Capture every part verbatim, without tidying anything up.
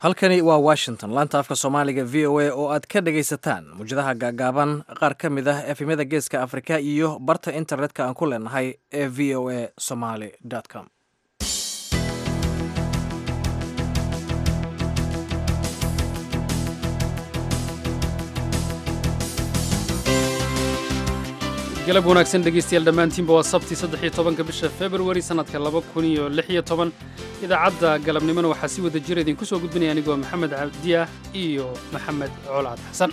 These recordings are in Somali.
halkani waa washington laanta afka soomaaliga v o a oo aad ka dhagaysataan mujadaha gaagaaban qaar ka mid ah efemyada geeska afrika iyo barta internetka aan ku leenahay ee v o a somaly com galab wanaagsan dhegaystayaal dhammaantiinba waa sabti saddex iyo tobanka bisha februari sannadka laba kun iyo lix iyo toban idaacadda galabnimona waxaa si wada jira idinku soo gudbinaya anigoo maxamed cabdiah iyo maxamed coolcad xasan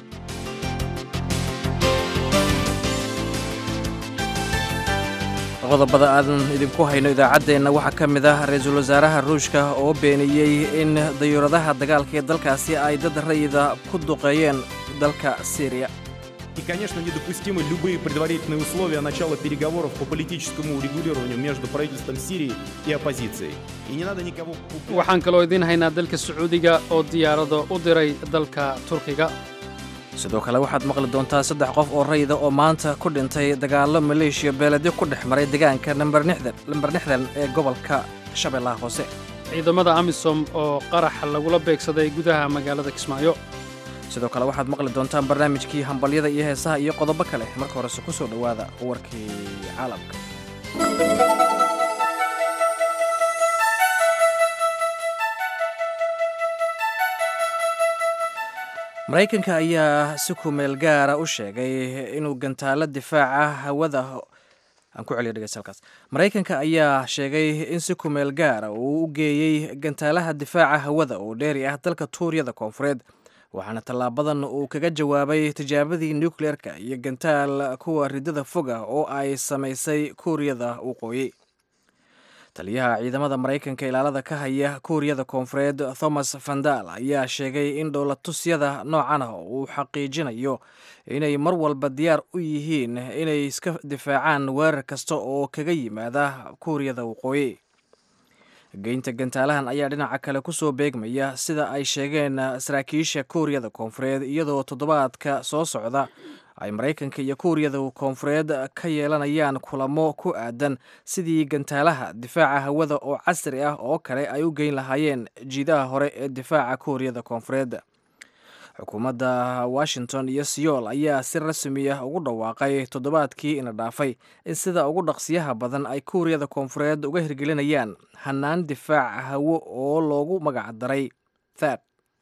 qodobada aadan idinku hayno idaacaddeenna waxaa ka mid ah ra-iisul wasaaraha ruushka oo beeniyey in dayuuradaha dagaalka ee dalkaasi ay dad rayida ku duqeeyeen dalka Syria. И, конечно, недопустимы любые предварительные условия начала переговоров по политическому урегулированию между правительством Сирии и оппозицией. И не надо никого... waxaan kaloo idiin haynaa dalka Sacuudiga oo diyaarado u diray dalka Turkiga. sidoo kale waxaad maqli doontaa saddex qof oo rayida oo maanta ku dhintay dagaallo maleeshiya beeladyo ku dhex maray deegaanka nambar lixdan ee gobolka Shabeellaha Hoose. ciidamada Amisom oo qarax lagula beegsaday gudaha magaalada Kismaayo. sidoo kale waxaad maqli doontaan barnaamijkii hambalyada iyo heesaha iyo qodobo kale marka horese ku soo dhowaada warkii caalamka. maraykanka ayaa si ku meel gaara u sheegay inuu gantaalo difaaca hawada aan ku celiyo dhegeysalkaas maraykanka ayaa sheegay in si ku meel gaara uu u geeyey gantaalaha difaaca hawada oo dheeri ah dalka Tuuriyada Koonfureed waxaana tallaabadan uu kaga jawaabay tijaabadii nuclearka iyo gantaal kuwa ridada fog ah oo ay samaysay Kuuriyada Waqooyi. taliyaha ciidamada maraykanka ilaalada ka haya Kuuriyada Koonfureed Thomas Vandal ayaa sheegay in dowlad-tusyada noocan ah uu xaqiijinayo inay mar walba diyaar u yihiin inay iska difaacaan weerar kasta oo kaga yimaada Kuuriyada Waqooyi. geynta gantaalahan ayaa dhinaca kale ku soo beegmaya sida ay sheegeen saraakiisha Kuuriyada Koonfureed iyadoo toddobaadka soo socda ay Maraykanka iyo Kuuriyada Koonfureed ka yeelanayaan kulamo ku aadan sidii gantaalaha difaaca hawada oo casri ah oo kale ay u geyn lahaayeen jiidaha hore ee difaaca Kuuriyada Koonfureed. xukuumadda Washington iyo Seoul ayaa si rasmi ah ugu dhawaaqay toddobaadkii ina dhaafay in sida ugu dhaqsiyaha badan ay Kuuriyada Koonfureed uga hirgelinayaan hanaan difaac hawo oo loogu magac daray THAAD.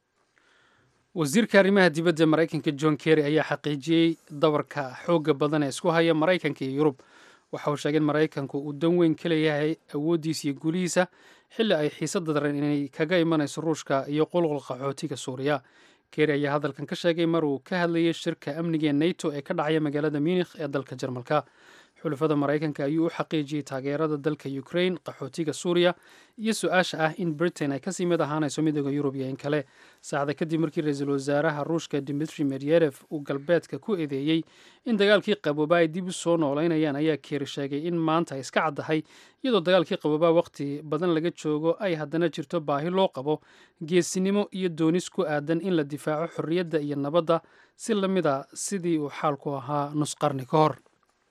wasiirka arrimaha dibadda Maraykanka John Kerry ayaa xaqiijiyey dabarka xoogga badan ee isku haya Maraykanka iyo Yurub. waxa uu sheegay in Maraykanku uu dan weyn ka leeyahay awooddiisa iyo guulihiisa xilli ay xiisad daran inay kaga imanayso Ruushka iyo qulqulka qaxootiga Suuriya. Kerry ayaa hadalkan ka sheegay mar uu ka hadlayay shirka amniga ee NATO ee ka dhacaya magaalada Munich ee dalka Jarmalka. xulafada Maraykanka ayuu u xaqiijiyey taageerada dalka Ukraine, qaxootiga Suuriya iyo su-aasha ah in Britain ay kasii mid ahaanayso midowga Yurub iyo in kale. saacada kadib markii ra-iisul wasaaraha Ruushka Dmitry Medvedev uu galbeedka ku eedeeyey in dagaalkii qaboobaa ay dib u soo noolaynayaan ayaa Kerry sheegay in maanta ay iska caddahay iyadoo dagaalkii qaboobaa waqti badan laga joogo ay haddana jirto baahi loo qabo geesinimo iyo doonis ku aadan in la difaaco xorriyadda iyo nabadda si la mid a sidii uu xaalku ahaa nus qarni ka hor.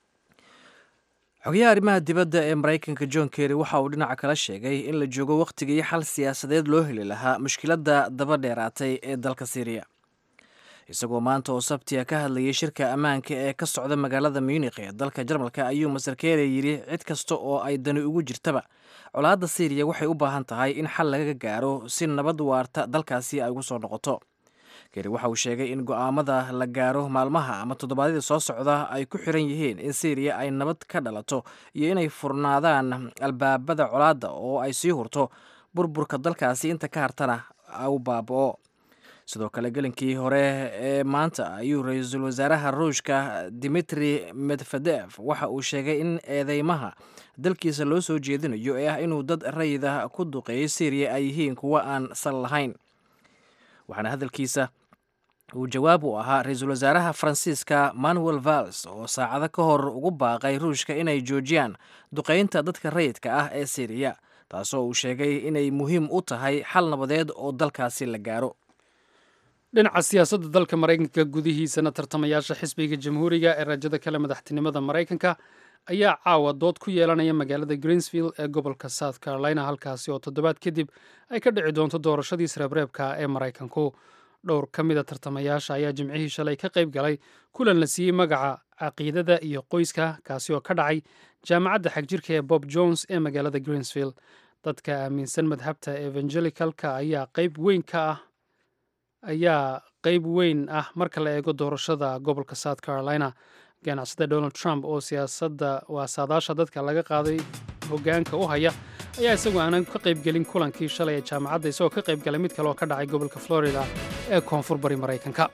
xogayaha arrimaha dibadda ee Maraykanka John Kerry waxa uu dhinaca kala sheegay in la joogo waqtigii xal siyaasadeed loo heli lahaa mushkiladda daba dheeraatay ee dalka Syria. isagoo maanta oo sabtiya ka hadlayay shirka ammaanka ee ka socda magaalada Munich ee dalka Jarmalka ayuu Mister Kerry yiri cid kasta oo ay dani ugu jirtaba colaadda Syria waxay u baahan tahay in xal laga gaaro si nabad waarta dalkaasi ay ugu soo noqoto. Kerry waxa uu sheegay in go'aamada la gaaro maalmaha ama toddobaadyada soo socda ay ku xiran yihiin in Syria ay nabad ka dhalato iyo inay furnaadaan albaabada colaadda oo ay sii hurto burburka dalkaasi inta ka hartana u baaba'o. sidoo kale gelinkii hore ee maanta ayuu ra-iisul wasaaraha Ruushka Dmitry Medvedev waxa uu sheegay in eedeymaha dalkiisa loo soo jeedinayo ee ah inuu dad rayida ku duqeeyay Syria ay yihiin kuwa aan sal lahayn. waxaana hadalkiisa uu jawaab u ahaa ra-iisul wasaaraha Faransiiska Manuel Valls oo saacado ka hor ugu baaqay Ruushka inay joojiyaan duqeynta dadka rayidka ah ee Syria taasoo uu sheegay inay muhiim u tahay xal nabadeed oo dalkaasi la gaaro. dhinaca siyaasadda dalka Maraykanka gudihiisana tartamayaasha xisbiga jamhuuriga ee rajada kale madaxtinimada Maraykanka ayaa caawa dood ku yeelanaya magaalada greensville ee gobolka south carolina halkaasi oo toddobaad kadib ay ka dhici doonto doorashadii isreebreebka ee maraykanku dhowr ka mida tartamayaasha ayaa jimcihii shalay ka qayb galay kulan la siiyey magaca caqiidada iyo qoyska kaasi oo ka dhacay jaamacadda xagjirka ee bob jones ee magaalada greensville dadka aaminsan madhabta evangelicalka ayaa qayb weyn ka ah ayaa qayb weyn ah marka la eego doorashada gobolka south carolina ganacsada donald trump oo siyaasadda waa saadaasha dadka laga qaaday hoggaanka u haya ayaa isagu aanan ka qaybgelin kulankii shalay ee jaamacadda isagoo ka qayb galay mid kale oo ka dhacay gobolka florida ee koonfur bari maraykanka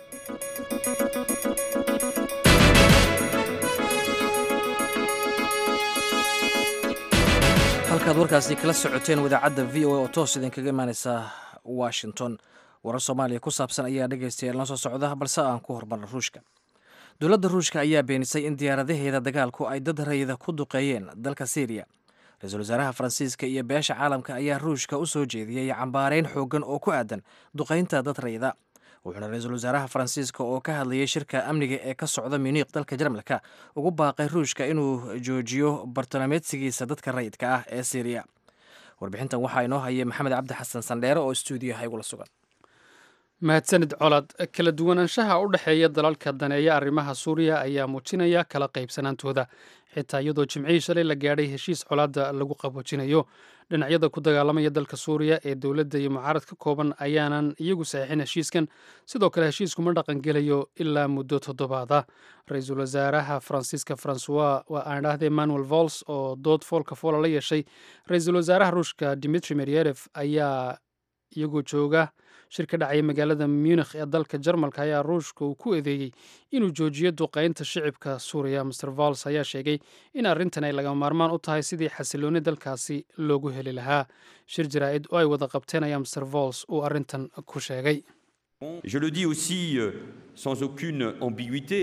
halkaad warkaasi kala socoteen wadaacadda v o a oo toos idinkaga imaanaysa washington warar soomaaliya ku saabsan ayaa dhegaystayaal noo soo socda balse aan ku hormarna ruushka dowladda ruushka ayaa beenisay in diyaaradaheeda dagaalku ay dad rayida ku duqeeyeen dalka syriya ra-iisul wasaaraha faransiiska iyo beesha caalamka ayaa ruushka u soo jeediyey cambaareyn xooggan oo ku aadan duqaynta dad rayida wuxuuna ra-iisul wasaaraha faransiiska oo ka hadlayay shirka amniga ee ka socda muniq dalka jarmalka ugu baaqay ruushka inuu joojiyo bartilmaameedsigiisa dadka rayidka ah ee syriya warbixintan waxaa inoo hayay maxamed cabdi xasan sandheere oo stuudiyaha igula sugan mahadsanid colad kala duwanaanshaha u dhexeeya dalalka daneeya arrimaha suuriya ayaa muujinaya kala qaybsanaantooda xitaa iyadoo jimcihii shalay la gaadhay heshiis colaadda lagu qaboojinayo dhinacyada ku dagaalamaya dalka suuriya ee dowladda iyo mucaarad ka kooban ayaanan iyagu saxiixin heshiiskan sidoo kale heshiisku ma dhaqangelayo ilaa muddo toddobaada ra-iisul wasaaraha faransiiska francois waa aan dhahday emmanuel vols oo dood foolka foola la yeeshay ra-iisul wasaaraha ruushka dimitri medvedev ayaa iyagoo jooga shir ka dhacaya magaalada munikh ee dalka jarmalka ayaa ruushka uu ku eedeeyey inuu joojiyo duqaynta shicibka suuriya master vols ayaa sheegay in arrintan ay lagama maarmaan u tahay sidii xasilooni dalkaasi loogu heli lahaa shir jaraa'id oo ay wada qabteen ayaa master vols uu arrintan ku sheegay Je le dis aussi euh, sans aucune ambiguïté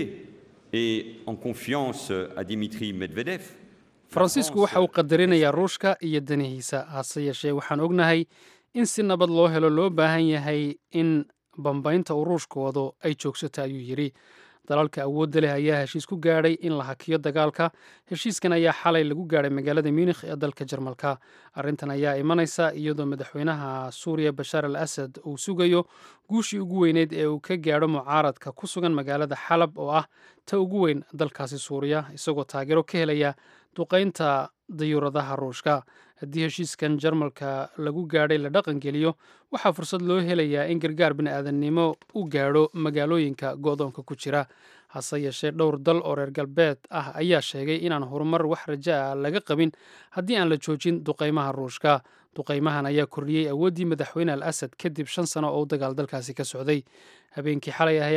et en confiance à Dimitri Medvedev. faransiisku waxa uu qadarinayaa ruushka iyo danihiisa hase yeeshee waxaan ognahay in si nabad loo helo loo baahan yahay in bambaynta uu ruushka wado ay joogsato ayuu yidhi dalalka awoodda leh ayaa heshiis ku gaadhay in la hakiyo dagaalka heshiiskan ayaa xalay lagu gaadhay magaalada munikh ee dalka jarmalka arrintan ayaa imanaysa iyadoo madaxweynaha suuriya bashaar al asad uu sugayo guushii ugu weyneyd ee uu ka gaadho mucaaradka ku sugan magaalada xalab oo ah ta ugu weyn dalkaasi suuriya isagoo taageero ka helaya duqaynta dayuuradaha ruushka haddii heshiiskan jarmalka lagu gaadhay la dhaqangeliyo waxaa fursad loo helayaa in gargaar bini'aadannimo u gaadho magaalooyinka go'doonka ku jira hase yeeshee dhowr dal oo reer galbeed ah ayaa sheegay inaan horumar wax raja ah laga qabin haddii aan la joojin duqaymaha ruushka duqaymahan ayaa kordhiyey awooddii madaxweyne al asad kadib shan sano oo u dagaal dalkaasi ka socday habeenkii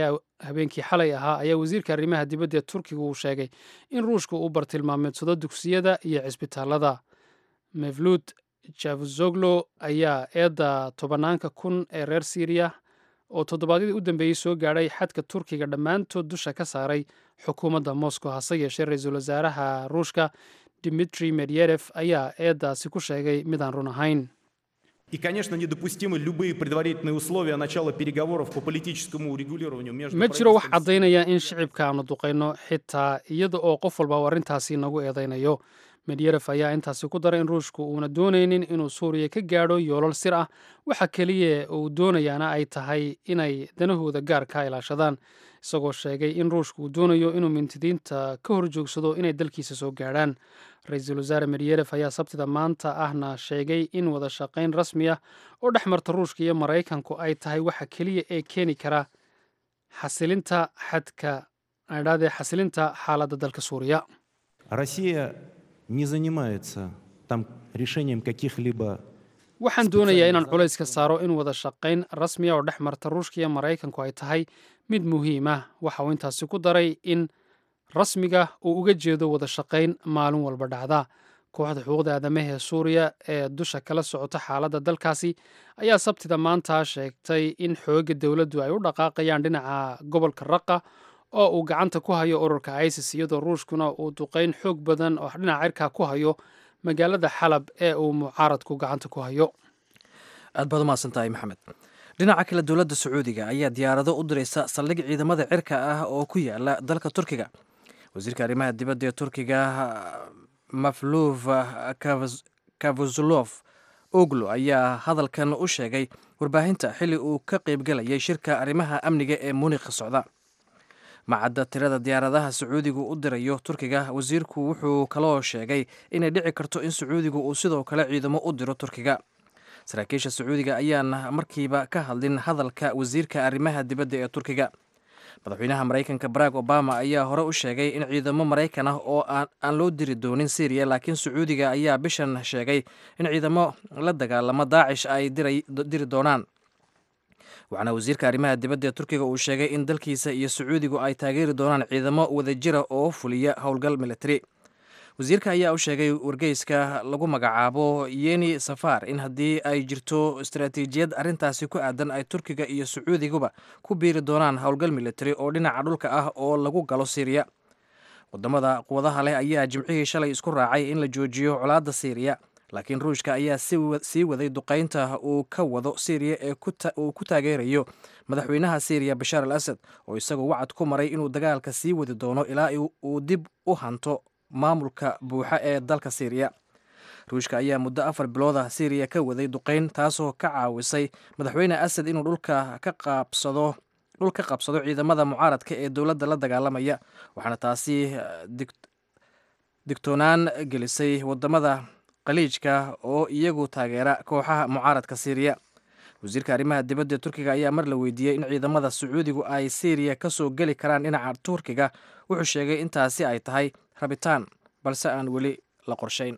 xalay ahaa ayaa wasiirka arrimaha dibadda ee turkiga uu sheegay in ruushka uu bartilmaameedsado dugsiyada iyo cisbitaalada mevluud javuzoglo ayaa eedda tobanaanka kun ee reer syriya oo toddobaadyadii u dambeeyey soo gaadhay xadka turkiga dhammaantood dusha ka saaray xukuumadda moscow hase yeeshee ra-iisul wasaaraha ruushka dimitri medvedev ayaa eeddaasi ku sheegay midaan run ahayn И, конечно, недопустимы любые предварительные условия начала переговоров по политическому урегулированию между ma jiro wax caddaynaya in shicibka aanu duqayno xitaa iyada oo qof walba uu arrintaasi nagu eedaynayo medvedev ayaa intaasi ku daray in ruushku uuna doonaynin inuu suuriya ka gaadho yoolal sir ah waxa keliya uu doonayaana ay tahay inay danahooda gaar ka ilaashadaan isagoo sheegay in ruushku uu doonayo inuu mintidiinta ka horjoogsado inay dalkiisa soo gaadhaan ra-iisul wasaare medvedev ayaa sabtida maanta ahna sheegay in wada shaqayn rasmi ah oo dhex marta ruushka iyo maraykanku ay tahay waxa keliya ee keeni kara xasilinta xadka adhaadee xasilinta xaaladda dalka suuriya Россия не занимается там решением каких-либо waxaan doonayaa inaan culayska saaro in wada shaqayn rasmiya oo dhex marta ruushka iyo maraykanku ay tahay mid muhiim ah waxa uu intaasi ku daray in rasmiga uu uga jeedo wada shaqayn maalin walba dhacda kooxda xuquuqda aadamaha ee suuriya ee dusha kala socota xaaladda dalkaasi ayaa sabtida maanta sheegtay in xoogga dowladdu ay u dhaqaaqayaan dhinaca gobolka raqa oo uu gacanta ku hayo ururka isis iyadoo ruushkuna uu duqayn xoog badan oo dhinaca cirka ku hayo magaalada xalab ee uu mucaaradku gacanta ku hayo aad baad umahadsan tahay maxamed dhinaca kale dowladda sacuudiga ayaa diyaarado u diraysa saldhig ciidamada cirka ah oo ku yaala dalka turkiga wasiirka arrimaha dibadda ee turkiga mafluuf kavuzlof oglo ayaa hadalkan u sheegay warbaahinta xilli uu ka qaybgalayay shirka arrimaha amniga ee munikh socda macadda tirada diyaaradaha sacuudigu u dirayo turkiga wasiirku wuxuu kaloo sheegay inay dhici karto in sacuudigu uu sidoo kale ciidamo u diro turkiga saraakiisha sacuudiga ayaan markiiba ka hadlin hadalka wasiirka arrimaha dibadda ee turkiga madaxweynaha maraykanka barack obama ayaa hore u sheegay in ciidamo maraykan ah oo aan loo diri doonin syriya laakiin sacuudiga ayaa bishan sheegay in ciidamo la dagaalamo daacish ay diri doonaan waxaana wasiirka arrimaha dibadda ee turkiga uu sheegay in dalkiisa iyo sacuudigu ay taageeri doonaan ciidamo wadajira oo fuliya howlgal military wasiirka ayaa u sheegay wargeyska lagu magacaabo yeni safar in haddii ay jirto istaraatiijiyad arrintaasi ku aadan ay turkiga iyo sacuudiguba ku biiri doonaan howlgal military oo dhinaca dhulka ah oo lagu galo syriya wadamada quwadaha leh ayaa jimcihii shalay isku raacay in la joojiyo colaadda syriya laakiin ruushka ayaa sii waday duqaynta uu ka wado syriya ee uu ku taageerayo madaxweynaha syriya bashaar al asad oo isagoo wacad ku maray inuu dagaalka sii wadi doono ilaa uu dib u hanto maamulka buuxa ee dalka syriya ruushka ayaa muddo afar bilooda syriya ka waday duqayn taasoo ka caawisay madaxweyne asad inuu dhulka ka qaabsado dhul ka qabsado ciidamada mucaaradka ee dowladda la dagaalamaya waxaana taasi digtoonaan gelisay wadamada khaliijka oo iyagu taageera kooxaha mucaaradka syriya wasiirka arrimaha dibadda turkiga ayaa mar la weydiiyey in ciidamada sacuudigu ay syriya ka soo geli karaan dhinaca turkiga wuxuu sheegay intaasi ay tahay rabitaan balse aan weli la qorshayn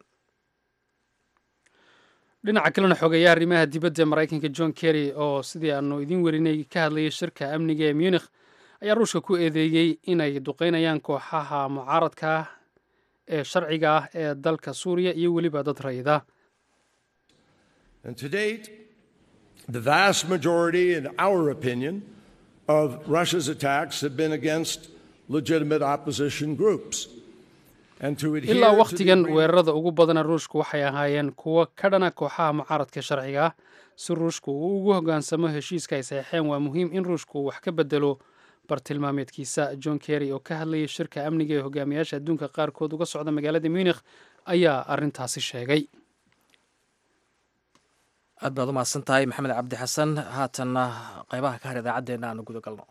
dhinaca kalena xogeeyaha arrimaha dibadda ee maraykanka john kerry oo sidii aanu idiin werinay ka hadlayay shirka amniga ee munikh ayaa ruushka ku eedeeyey inay duqeynayaan kooxaha mucaaradka ah ee sharciga ah ee dalka suuriya iyo weliba dad rayida the vast majority, in our opinion, of Russia's attacks have been against legitimate opposition groups. ilaa wakhtigan weerarada ugu badana ruushku waxay ahaayeen kuwo ka dhana kooxaha mucaaradka sharciga ah si ruushku uu ugu hoggaansamo heshiiska ay saxeexeen waa muhiim in ruushku wax ka bedelo bartilmaameedkiisa john kerry oo ka hadlayay shirka amniga ee hogaamiyaasha adduunka qaarkood uga socda magaalada munikh ayaa arrintaasi sheegay aad baad u mahadsan tahay maxamed cabdi xasan haatanna qaybaha ka har idaacaddeenna aanu guda galno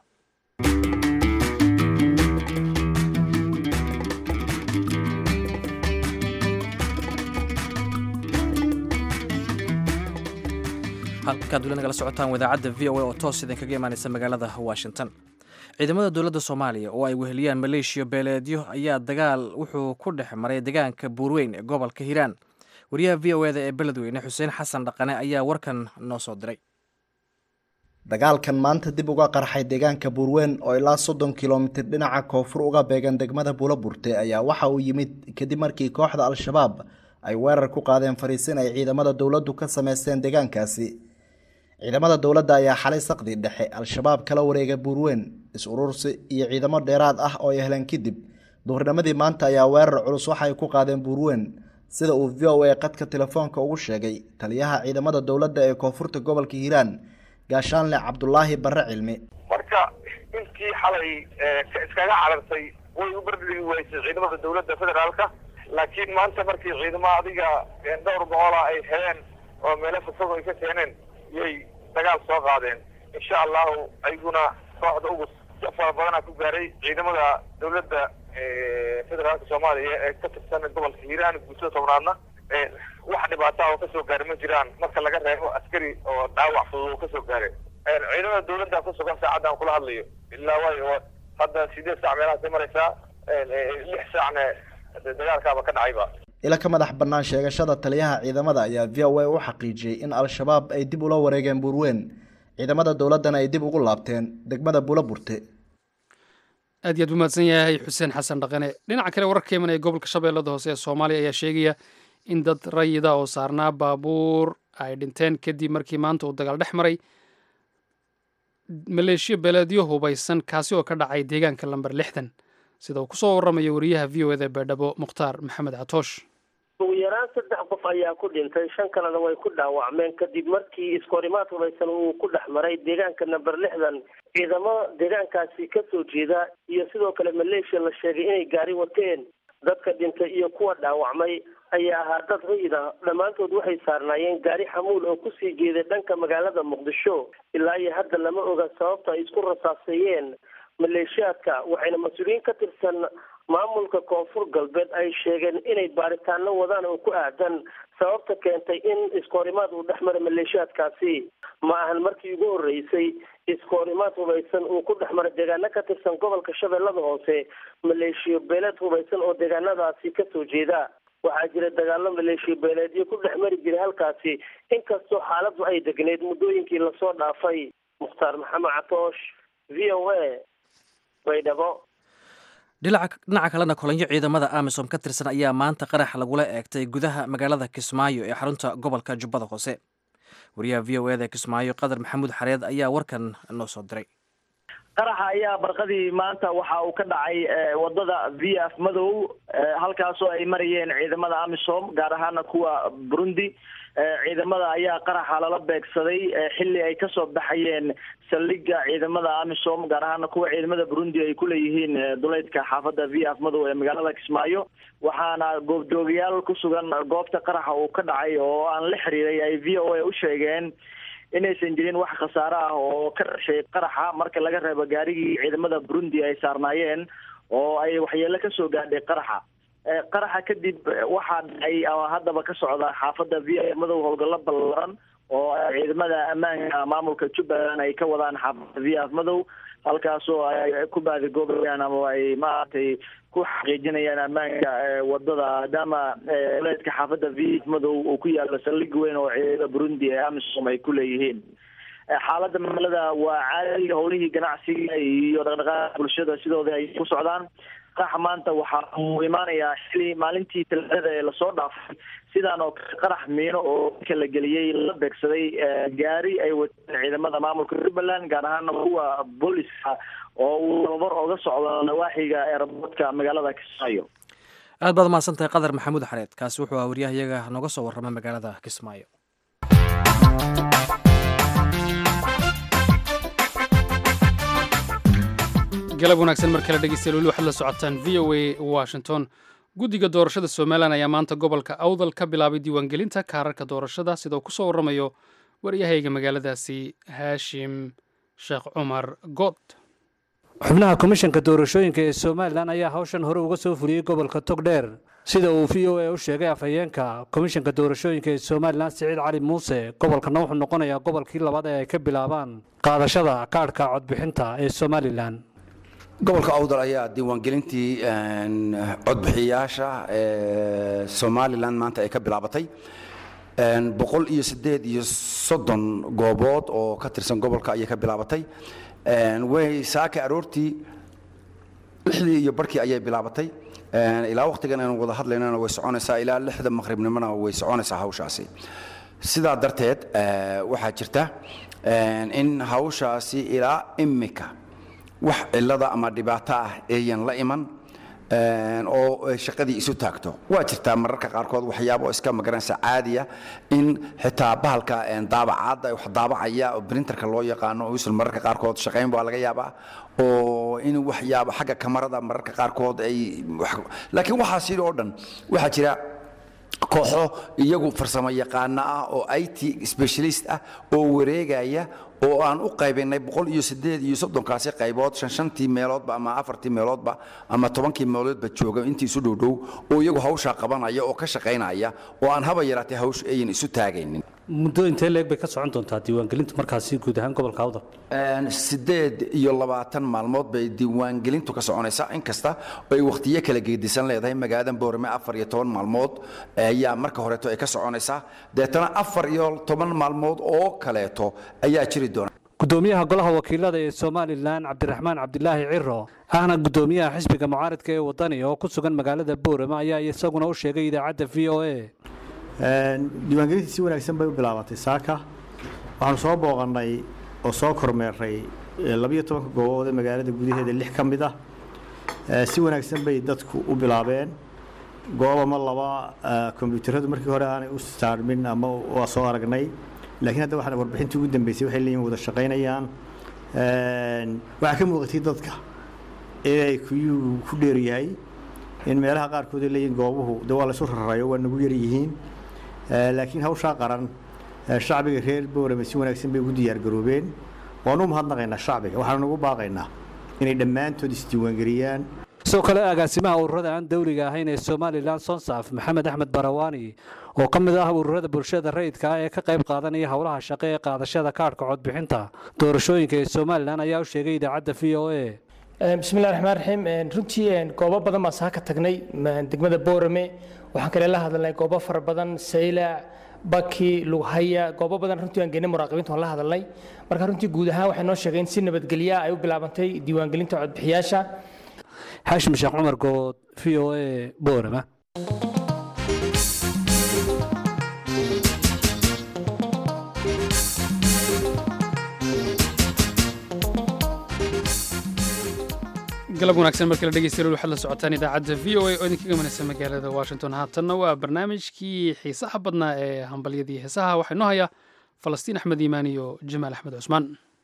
halkaad weli nagala socotaan wadaacadda v o a oo toos idinkaga imaanaysa magaalada washington ciidamada dowladda soomaaliya oo ay weheliyaan maleeshiya beeleedyo ayaa dagaal wuxuu ku dhex maray deegaanka buurweyn ee gobolka hiiraan wariyaha v o eda ee beledweyne xuseen xasan dhaqane ayaa warkan noo soo diray dagaalkan maanta dib uga qarxay deegaanka buurweyn oo ilaa soddon kilomitir dhinaca koonfur uga beegan degmada buulaburte ayaa waxa uu yimid kadib markii kooxda al-shabaab ay weerar ku qaadeen fariisin ay ciidamada dowladdu ka sameysteen deegaankaasi ciidamada dowladda ayaa xalay saqdi dhexe al-shabaab kala wareegay buurweyn is-urursi iyo ciidamo dheeraad ah oo ay heleen kadib duhurnimadii maanta ayaa weerar culus waxa ay ku qaadeen buurweyn sida uu v o a qadka telefoonka ugu sheegay taliyaha ciidamada dowladda ee koonfurta gobolka hiiraan gaashaanle cabdulaahi barre cilmi marka intii xalay iskaga carartay way u bardhigi weysay ciidamada dowladda federaalka laakiin maanta markii ciidamo adiga dhowr boqola ay heleen oo meelo fog ay ka keeneen yay dagaal soo qaadeen insha allahu ayguna kooxda ugu fara badana ku gaaray ciidamada dowladda federaalka soomaaliya ee ka tirsan gobolka hiiraan guutada tobnaadna wax dhibaata oo kasoo gaaray ma jiraan marka laga reebo askari oo dhaawac fudud oo kasoo gaaray ciidamada dowladda ku sugan saacaddan kula hadlayo ilaa waayo hadda sideed saac meelahaasay maraysaa lix saacna dagaalkaaba ka dhacayba ila ka madax bannaan sheegashada taliyaha ciidamada ayaa v o a u xaqiijiyey in al-shabaab ay dib ula wareegeen buurweyn ciidamada dowladdana ay dib ugu laabteen degmada buulaburte aad iyaad u mahadsan yahay xuseen xasan dhaqane dhinaca kale wararka iman ee gobolka shabeellada hoose ee soomaaliya ayaa sheegaya in dad rayida oo saarnaa baabuur ay dhinteen kadib markii maanta uu dagaal dhex maray maleeshiya beeleedyo hubaysan kaasi oo ka dhacay deegaanka lamber lixdan sida uu kusoo waramayo wariyaha v o eda beedhabo mukhtaar maxamed catoosh ugu yaraan saddex qof ayaa ku dhintay, shan kalena way ku dhaawacmeen kadib markii iskoorimaad hubaysan uu ku dhex maray deegaanka namber lixdan. ciidamo deegaankaasi kasoo jeeda iyo sidoo kale maleeshiya la sheegay inay gaari wateen. dadka dhintay iyo kuwa dhaawacmay ayaa ahaa dad rayid ah, dhammaantood waxay saarnaayeen gaari xamuul oo kusii jeeday dhanka magaalada muqdisho. ilaa iyo hadda lama oga sababta ay isku rasaaseeyeen maleeshiyaadka, waxayna mas-uuliyiin ka tirsan maamulka koonfur galbeed ay sheegeen inay baaritaano wadaan oo ku aadan sababta keentay in iskoorimaad uu dhex mara maleeshiyaadkaasi. ma ahan markii ugu horreysay iskoorimaad hubaysan uu ku dhex mara deegaano ka tirsan gobolka shabeellada hoose maleeshiyo beeleed hubaysan oo deegaanadaasi kasoo jeeda. waxaa jira dagaalo maleeshiyo beeleedyo ku dhex mari jiray halkaasi, inkastoo xaaladdu ay degneyd muddooyinkii lasoo dhaafay. mukhtaar maxamed catoosh, v o a, baydhabo. dhinaca kalena kolonyo ciidamada amisom ka tirsan ayaa maanta qarax lagula eegtay gudaha magaalada kismaayo ee xarunta gobolka jubbada hoose. wariyaha v o eda kismaayo qadar maxamuud xareed ayaa warkan noo soo diray. qaraxa ayaa barqadii maanta waxa uu ka dhacay wadada v f madow, halkaasoo ay marayeen ciidamada amisom gaar ahaana kuwa burundi. ciidamada ayaa qaraxa lala beegsaday xilli ay kasoo baxayeen saldhigga ciidamada amisom gaar ahaana kuwa ciidamada burundi ay ku leeyihiin duleydka xaafadda v f madow ee magaalada kismaayo. waxaana goobjoogayaal ku sugan goobta qaraxa uu ka dhacay oo aan la xiriiray ay v o a u sheegeen inaysan jirin wax khasaare ah oo ka dhashay qaraxa marka laga reebo gaarigii ciidamada burundi ay saarnaayeen oo ay waxyeelo kasoo gaadhay qaraxa. qaraxa kadib waxaa dhacay ama haddaba ka socda xaafadda v f madow howlgallo ballaran oo ciidamada ammaanka maamulka jubbaland ay ka wadaan xaafadda v f madow, halkaasoo ay ku baadigoobayaan ama ay maaragtay ku xaqiijinayaan ammaanka wadada, maadaama leedka xaafadda v f madow uu ku yaalo saldhig weyn oo ciidamada burundi ee amisom ay ku leeyihiin. xaaladda magaalada waa caadi, howlihii ganacsiga iyo dhaqdhaqaaqa bulshada sidooda ay ku socdaan. qaraxa maanta waxa uu imaanayaa xili maalintii talaadada ee lasoo dhaafay sidaan oo kale qarax miino oo ka la geliyey la beegsaday gaari ay wateen ciidamada maamulka jubbaland gaar ahaana kuwa booliska oo uu tababar ooga socdo nawaaxiga eerboodka magaalada kismaayo. aad baad umahadsan tahay qadar maxamuud xareed. kaasi wuxuu ahaa wariyaha iyaga nooga soo warrama magaalada kismaayo. galab wanaagsan mar kale dhegeystayaal, weli waxaad la socotaan v o a washington. guddiga doorashada somalilan ayaa maanta gobolka awdal ka bilaabay diiwaangelinta kaararka doorashada, sida uu ku soo warramayo waryahayga magaaladaasi haashim sheekh cumar good. xubnaha komishanka doorashooyinka ee somalilan ayaa hawshan hore uga soo fuliyey gobolka togdheer, sida uu v o a u sheegay afhayeenka komishanka doorashooyinka ee somalilan siciid cali muuse. gobolkana wuxuu noqonayaa gobolkii labaad ee ay ka bilaabaan qaadashada kaadhka codbixinta ee somalilan. gobolka awdal ayaa diiwaangelintii codbixiyayaasha ee somalilan maanta ay ka bilaabatay boqol iyo sideed iyo soddon goobood oo ka tirsan gobolka ayay ka bilaabatay. way saaka aroortii lixdii iyo barkii ayay bilaabatay, ilaa waqtigan aynu wada hadlaynana way soconaysaa, ilaa lixda maqribnimona way soconaysaa hawshaasi. sidaa darteed waxaa jirta in hawshaasi ilaa imika wax cilada ama dhibaato ah ayan la iman oo shaqadii isu taagto. waa jirtaa mararka qaarkood waxyaabo iska magaranaysa caadiya in xitaa bahalka daabacaadda wax daabacaya oo printerka loo yaqaano usul mararka qaarkood shaqayn baa laga yaabaa, oo in waxyaabo xagga kamarada mararka qaarkood ay laakiin waxaa sidoo dhan waxaa jira kooxo iyagu farsamo yaqaana ah oo I T specialist ah oo wareegaya oo aan u qaybinay boqol iyo sideed iyo soddonkaasi qaybood shan shantii meeloodba ama afartii meeloodba ama tobankii meeloodba jooga intii isu dhowdhow oo iyagu hawsha qabanaya oo ka shaqaynaya oo aan haba yaraatay hawsh ayan isu taagaynin. muddo intee leeg bay ka socon doontaa diiwaangelintu markaasi guud ahaan gobolka awdal? sideed iyo labaatan maalmood bay diiwaangelintu ka soconaysaa, inkasta ay waqtiyo kala geedisan leedahay. magaalada boorame afar iyo toban maalmood ayaa marka horeeto ay ka soconaysaa, deetana afar iyo toban maalmood oo kaleeto ayaa jiri doona. gudoomiyaha golaha wakiilada ee somalilan cabdiraxmaan cabdilaahi ciro ahna gudoomiyaha xisbiga mucaaridka ee wadani oo ku sugan magaalada boorame ayaa isaguna u sheegay idaacadda v o a diiwaangelintii si wanaagsan bay u bilaabatay saaka. waxaanu soo booqannay oo soo kormeeray labiyo tobanka goobood ee magaalada gudaheeda lix ka mid ah. si wanaagsan bay dadku u bilaabeen. goob ama laba kombiyuutaradu markii hore aanay u saarmin ama waa soo aragnay laakiin hadda waxaan warbixintii ugu dambeysay waxay leeyihiin wada shaqaynayaan waxaa ka muuqatay dadka inay kuyuu ku dheer yahay in meelaha qaarkood ay leeyihiin goobuhu de waa laysu rarayo waa nagu yar yihiin laakiin hawshaa qaran shacbiga reer boorame si wanaagsan bay ugu diyaargaroobeen waanu u mahadnaqaynaa shacbiga waxaanu nagu baaqaynaa inay dhammaantood isdiiwaangeliyaan sidoo kale agaasimaha ururada aan dawliga ahayn ee somalilan sonsaaf maxamed axmed barawaani oo ka mid ah ururada bulshada rayidka ah ee ka qayb qaadanaya howlaha shaqo ee qaadashada kaadhka codbixinta doorashooyinka ee somalilan ayaa u sheegay idaacadda v o a bismillahi raxmaan raxiim runtii goobo badan baan saa ka tagnay degmada boorame waxaan kale la hadalnay goobo fara badan saylac baki lughaya goobo badan runtii aan geynay muraaqibiinta waan la hadalnay marka runtii guud ahaan waxay noo sheegeen si nabadgelya ay u bilaabantay diiwaangelinta codbixiyaasha xaashim sheekh cumar good v o a boorama galab wanaagsan markale dhegeystayaal waxaad la socotaan idaacadda v o a oo idinkaga manaysa magaalada washington haatanna waa barnaamijkii xiisaha badnaa ee hambalyadii heesaha waxaa inoo haya falastiin axmed iimaan iyo jamaal axmed cusmaan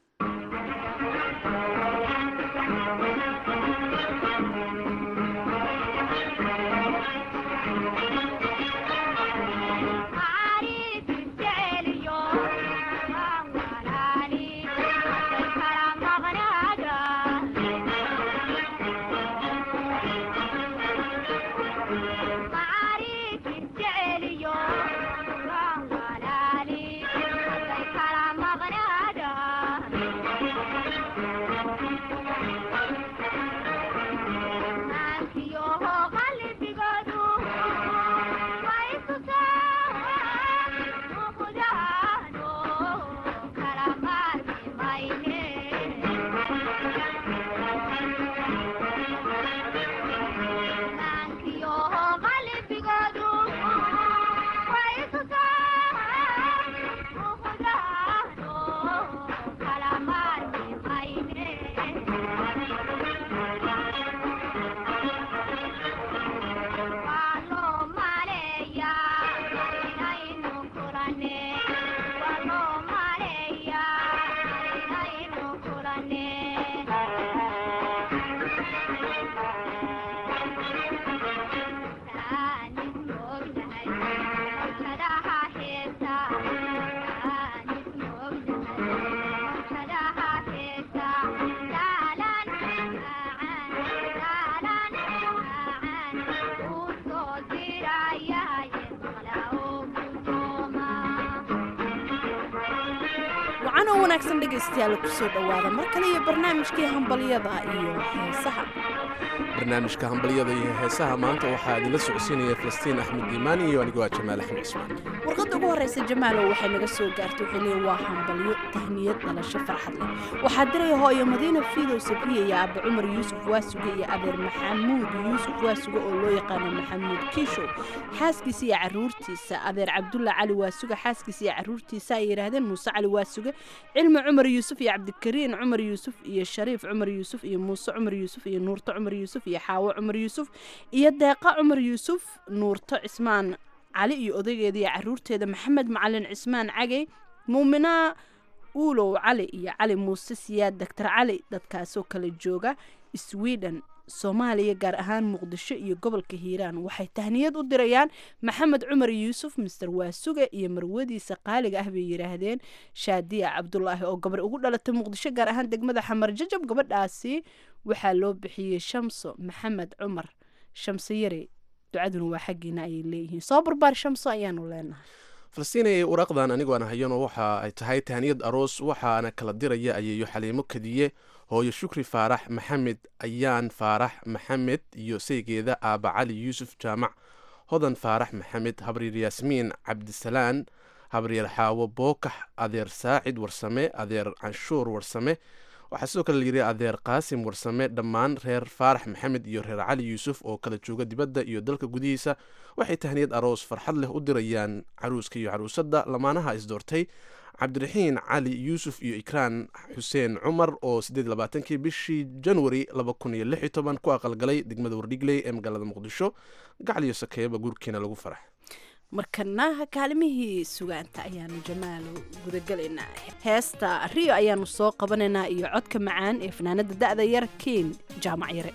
wanaagsan dhegeystayaal ku soo dhawaada mar kale iyo barnaamijkii hambalyada iyo heesaha barnaamijka hambalyada iyo heesaha maanta waxaa idinla socodsiinaya falastiin axmed iimaan iyo anigoo ah jamaal axmed cusmaan warqadda ugu horeysa jamaalow waxay naga soo gaartay waxay leeyihin waa hambalyo tahniyad dhalasho farxad leh waxaa diraya hooyo madiina fiidow sabriya iyo abba cumar yuusuf waasuge iyo adeer maxamuud yuusuf waasuge oo loo yaqaano maxamuud kiishow xaaskiisa iyo caruurtiisa adeer cabdulla cali waasuge xaaskiisa iyo caruurtiisa ay yidhaahdeen muuse cali waasuge cilmi cumar yuusuf iyo cabdikariin cumar yuusuf iyo shariif cumar yuusuf iyo muuse cumar yuusuf iyo nuurto cumar yuusuf iyo xaawo cumar yuusuf iyo deeqa cumar yuusuf nuurto cismaan cali iyo odaygeeda iyo caruurteeda maxamed macalin cismaan cagey muumina uulow cali iyo cali muuse siyaad doctor cali dadkaasoo kala jooga sweden soomaaliya gaar ahaan muqdisho iyo gobolka hiiraan waxay tahniyad u dirayaan maxamed cumar yuusuf mister waasuge iyo marwadiisa qaaliga ah bay yidhaahdeen shaadiya cabdulaahi oo gabar ugu dhalatay muqdisho gaar ahaan degmada xamar jajab gabadhaasi waxaa loo bixiyey shamso maxamed cumar shamso yare ducaduna waa xaggiina ayay leeyihiin soo barbaar shamso ayaanu leenahay falastiinay waraaqdan aniguaan hayano waxa ay tahay tahniyad aroos waxaana kala diraya ayeeyo xaliimo kadiye hooyo shukri faarax maxamed ayaan faarax maxamed iyo saygeeda aaba cali yuusuf jaamac hodan faarax maxamed habriir yaasmiin cabdisalaan habriir xaawo bookax adeer saacid warsame adeer canshuur warsame waxaa sidoo kale layidhi adeer qaasim warsame dhammaan reer faarax maxamed iyo reer cali yuusuf oo kala jooga dibadda iyo dalka gudihiisa waxay tahniyad aroos farxad leh u dirayaan caruuska iyo caruusadda lamaanaha isdoortay cabdiraxiin cali yuusuf iyo ikraan xuseen cumar oo siddeed iyo labaatankii bishii januari laba kun iyo lix iyo toban ku aqalgalay degmada wardhigley ee magaalada muqdisho gacal iyo sakeeba guurkiina lagu farax markana kaalimihii sugaanta ayaanu jamaalo gudagelaynaa heesta riyo ayaanu soo qabanaynaa iyo codka macaan ee fanaanada da'da yar kiin jaamac yare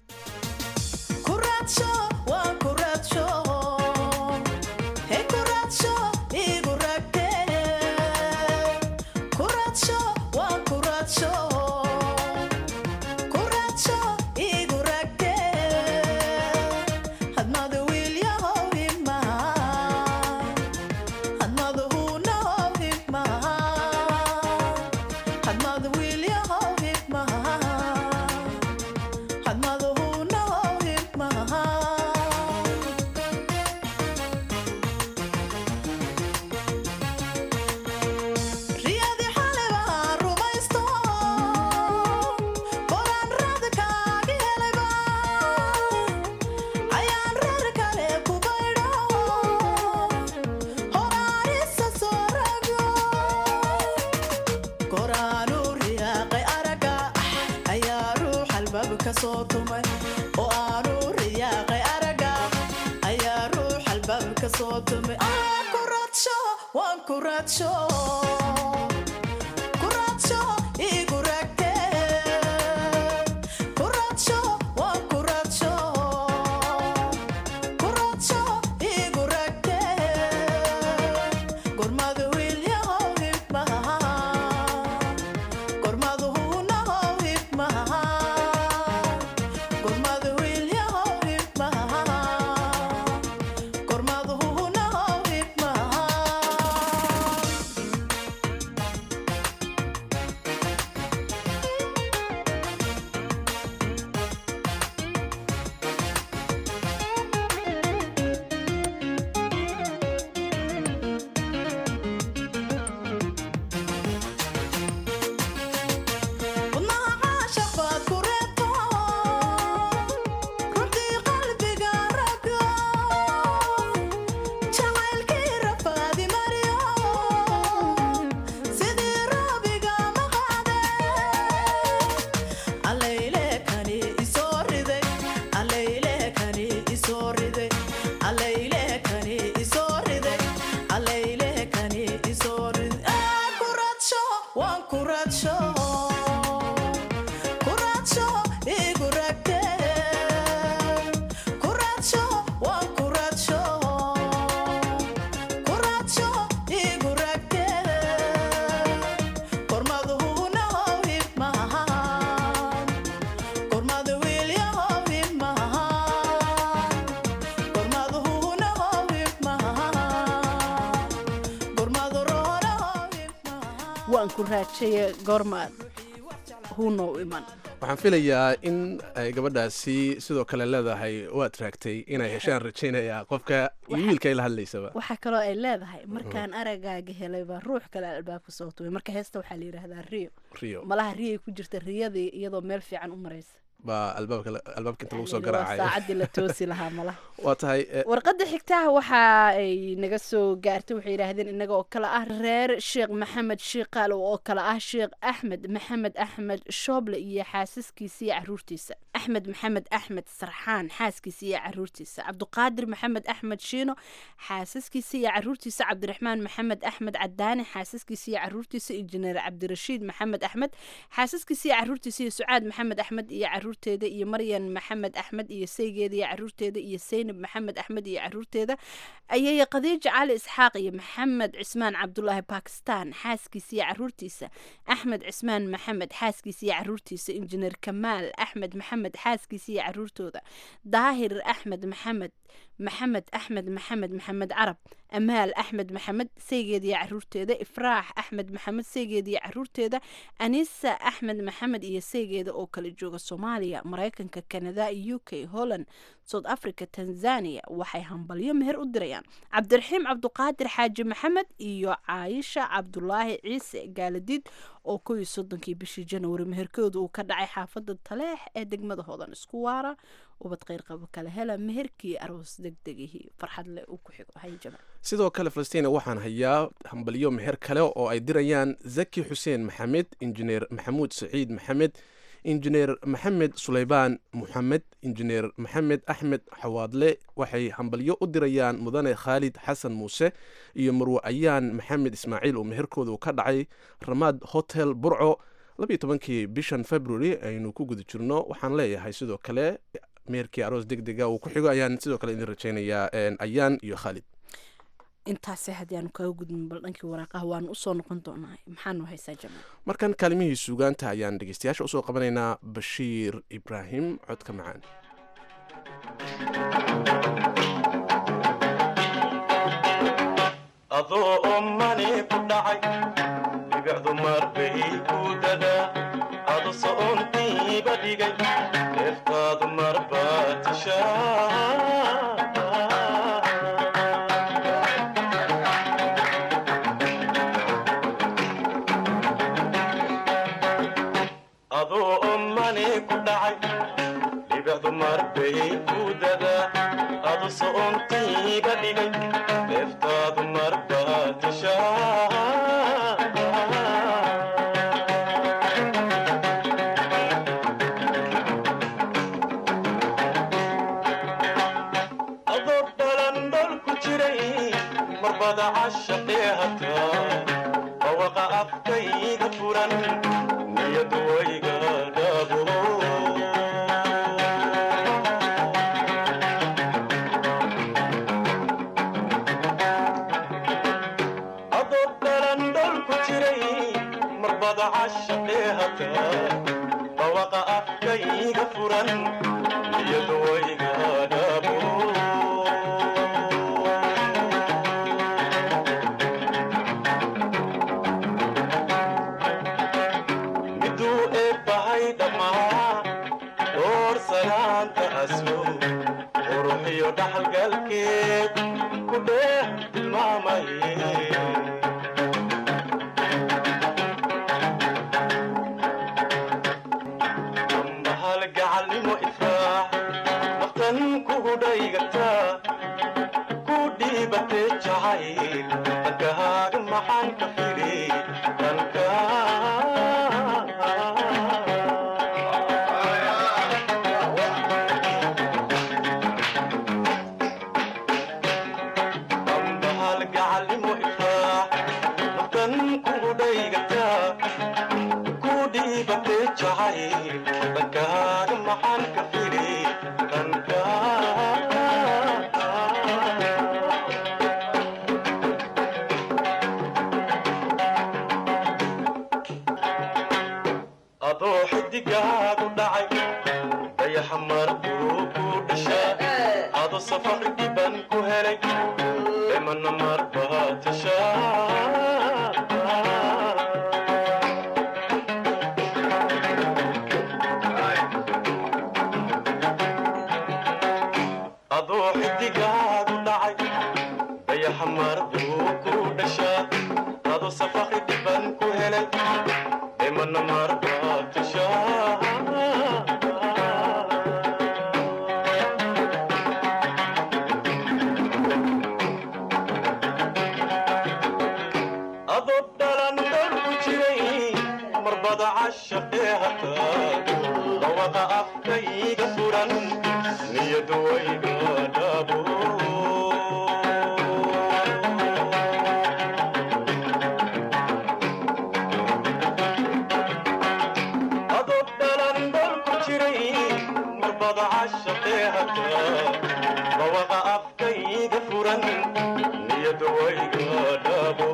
waxaan filayaa in ay gabadhaasi sidoo kale leedahay waad raagtay inay heshaan rajaynayaa qofka iyo wiilka ay la hadlaysaba waxaa kaloo ay leedahay markaan aragaaga helayba ruux kale albaabka soo tumay marka heesta waxaa la yidhaahdaa riyo riyo malaha riyay ku jirta riyadii iyadoo meel fiican u maraysa baa albaabka albaabka inta lagu soo garaacay saacadii la toosi lahaa malaha waa tahay warqadda xigtaha waxa ay naga soo gaartay waxay yidhaahdeen inaga oo kale ah reer sheekh maxamed shiiqaalow oo kale ah sheekh axmed maxamed axmed shooble iyo xaasaskiisa iyo caruurtiisa axmed maxamed axmed sarxaan xaaskiisa iyo caruurtiisa cabduqaadir maxamed axmed shiino xaasaskiisa iyo caruurtiisa cabdiraxmaan maxamed axmed cadaane xaasaskiisa iyo caruurtiisa injineer cabdirashiid maxamed axmed xaasaskiisa iyo caruurtiisa iyo sucaad maxamed axmed iyo caruurteeda iyo maryan maxamed axmed iyo saygeeda iyo caruurteeda iyo saynab maxamed axmed iyo caruurteeda ayay qadiijo cali isxaaq iyo maxamed cismaan cabdulaahi bakistan xaaskiisa iyo caruurtiisa axmed cismaan maxamed xaaskiisa iyo caruurtiisa injineer kamaal axmed maxamed xaaskiisa iyo caruurtooda daahir axmed maxamed maxamed axmed maxamed maxamed carab amaal axmed maxamed saygeeda iyo caruurteeda ifraax axmed maxamed saygeeda iyo caruurteeda anisa axmed maxamed iyo saygeeda oo kala jooga soomaaliya soomaaliya maraykanka kanada u k holland south africa tanzania waxay hambalyo meher u dirayaan cabdiraxiim cabduqaadir xaaji maxamed iyo caayisha cabdulaahi ciise gaaladiid oo kow iyo soddonkii bishii januari meherkooda uu ka dhacay xaafada taleex ee degmada hodan isku waara ubad kheyr qabo kale hela meherkii aroos degdegihii farxad leh uu ku xigo hay jamac sidoo kale falastiin waxaan hayaa hambalyo meher kale oo ay dirayaan zaki xuseen maxamed injineer maxamuud saciid maxamed injineer maxamed sulaybaan muxamed injineer maxamed axmed xawaadle waxay hambalyo u dirayaan mudane khaalid xasan muuse iyo marwe ayaan maxamed ismaaciil oo meherkooda uu ka dhacay ramaad hotel burco labiyo tobankii bishan february aynu ku guda jirno waxaan leeyahay sidoo kale meherkii aroos degdega uu ku xigo ayaan sidoo kale idin rajaynayaa ayaan iyo khaalid intaasi haddii aanu kaga gudmin bal dhankii waraaqaha waanu usoo noqon doonaa maxaanu haysaa jamaal markan kaalimihii suugaanta ayaan dhegeystayaasha usoo qabanaynaa bashiir ibraahim codka macaan adoo ommani ku dhacay dhibicdu marbay ku dadaa adu soontiiba dhigay neeftaadu marbaa tishaa adoo ommani ku dhacay dhibicdu marbay ku dadaa adu soontiiba dhigay neeftaadu marbaa tishaa adoo balandhol ku jiray marbada cashaqee hataa bawaqa afkayga furan niyadu wayga dhaabo adoo balandhol ku jiray marbada cashaqee hataa bawaqa afkayga furan niyadu wayga dhaabo miduu eebbahay dhammaa door sanaanta aslo quruxiyo dhaxalgalkeed ku dheeh tilmaamay mahal gacalnimo ifraax naftan kugu dhaygataa ku dhiibatee jacayl dhankahaaga maxaan ka firi ambahal gacalnimo ifraax naftan kugu dhaygataa ku dhiibatee jacayl dhankahaaga maxaan ka firi adoo xidigaagu dhacay dayaxa marbuu ku dhashaa ado safar dhiban ku helay dhimana marbaa tashaa adoo xidigaagu dhacay dayaxa marbuu ku dhashaa ado safar dhiban ku helay dhimana marbaa tashaa adoo dhalandhol ku jiray marbada cashaqee hataa dawaqa afkayga furan niyadu wayga dhaabo adoo dhalandhol ku jiray marbada cashaqee hataa dawaqa afkayga furan niyadu wayga dhaabo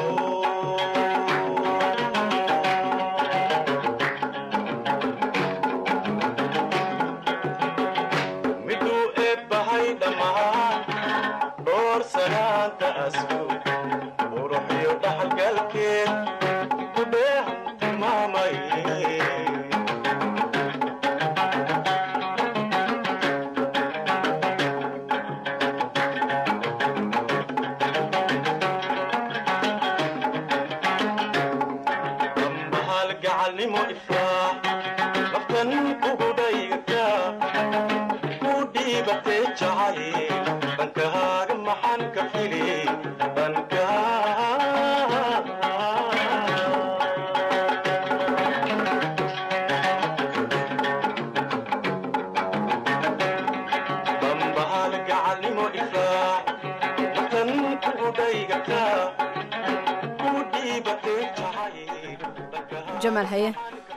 miduu eebbahay dhammaa door sanaanta aslo quruxiyo dhaxalgalkeed ku dheeh tilmaamay fili dhanka dambahal gacalnimo ifraac tan kugu dhaygataa ku dhiibatay jacayl jamaal haye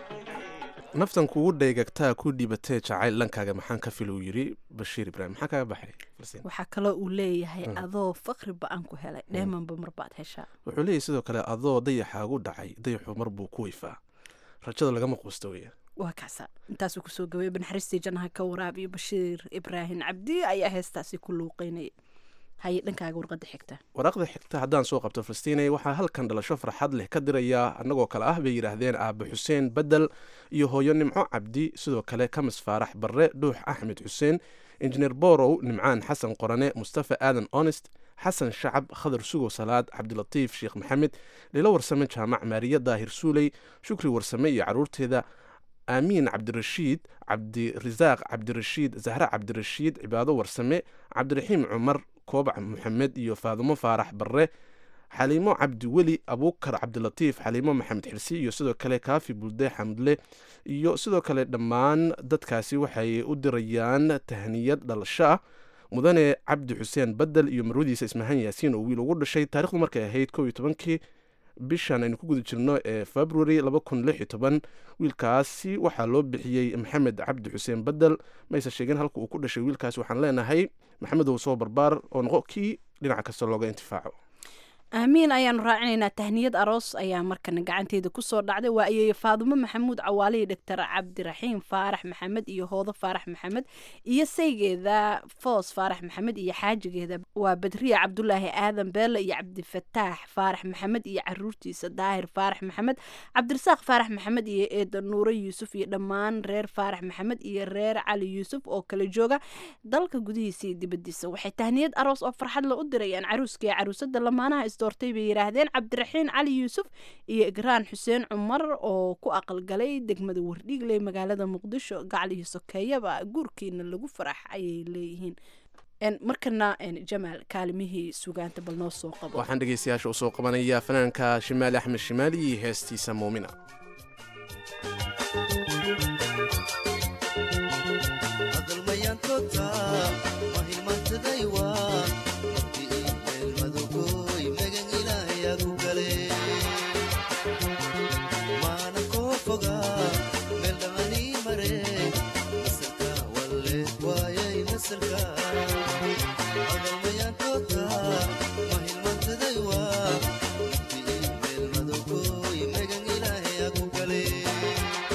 naftan kugu dhaygagtaa ku dhibatee jacayl dhankaaga maxaan ka fil uu yiri bashiir ibraahim maxaa kaga baxay waxaa kaloo uu leeyahay adoo faqri ba-an ku helay dheemanba marbaad heshaa wuxuu leeyahay sidoo kale adoo dayaxaagu dhacay dayaxu mar buu ku weyfaa rajada lagama quusta weya waa kaasa intaasuu kusoo gabay banaxariistii jannaha ka waraabiyo bashiir ibraahim cabdi ayaa heestaasi ku luuqeynaya haye dhankaaga warqada xigta waraqda xigta haddaan soo qabto falastiinay waxaa halkan dhalasho farxad leh ka diraya annagoo kale ah bay yidhaahdeen aabbe xuseen bedel iyo hooyo nimco cabdi sidoo kale kamis faarax barre dhuux axmed xuseen injineer borow nimcaan xasan qorane mustafa aadan honest xasan shacab khadar sugow salaad cabdilatiif sheekh maxamed lilo warsame jaamac maariya daahir suuley shukri warsame iyo caruurteeda aamiin cabdirashiid cabdirasaaq cabdirashiid zahre cabdirashiid cibaado warsame cabdiraxiim cumar koobac maxamed iyo faadumo faarax barre xaliimo cabdi weli abuukar cabdilatiif xaliimo maxamed xirsi iyo sidoo kale kaafi bulde xamdle iyo sidoo kale dhammaan dadkaasi waxay u dirayaan tahniyad dhalasho ah mudane cabdi xuseen bedel iyo marwadiisa ismahaan yaasiin oo wiil ugu dhashay taarikhdu markay ahayd kow iyo tobankii bishan aynu ku guda jirno ee february laba kun lix iyo toban wiilkaasi waxaa loo bixiyey maxamed cabdi xuseen bedel mayse sheegin halka uu ku dhashay wiilkaasi waxaan leenahay maxamedow soo barbaar oo noqo kii dhinac kasta looga intifaaco aamiin ayaanu raacinaynaa tahniyad aroos ayaa markana gacanteeda kusoo dhacday waa ayeeye faadumo maxamuud cawaalihi doctor cabdiraxiim faarax maxamed iyo hoodo faarax maxamed iyo saygeeda foos faarax maxamed iyo xaajigeeda waa badriya cabdulaahi aadan beele iyo cabdifataax faarax maxamed iyo caruurtiisa daahir faarax maxamed cabdirasaaq faarax maxamed iyo eeda nuure yuusuf iyo dhammaan reer faarax maxamed iyo reer cali yuusuf oo kala jooga dalka gudihiisa iyo dibadiisa waxay tahniyad aroos oo farxad la u dirayaan caruuska iyo caruusada lamaanaha doortay bay yiraahdeen cabdiraxiin cali yuusuf iyo igraan xuseen cumar oo ku aqalgalay degmada wardhiigley magaalada muqdisho gacal iyo sokeeyaba guurkiina lagu farax ayay leeyihiin markana jamaal kaalimihii sugaanta bal noo soo qabo waxaan dhegeystayaasha u soo qabanayaa fanaanka shimaali axmed shimaali iyo heestiisa muumina Magan ilahay aku kale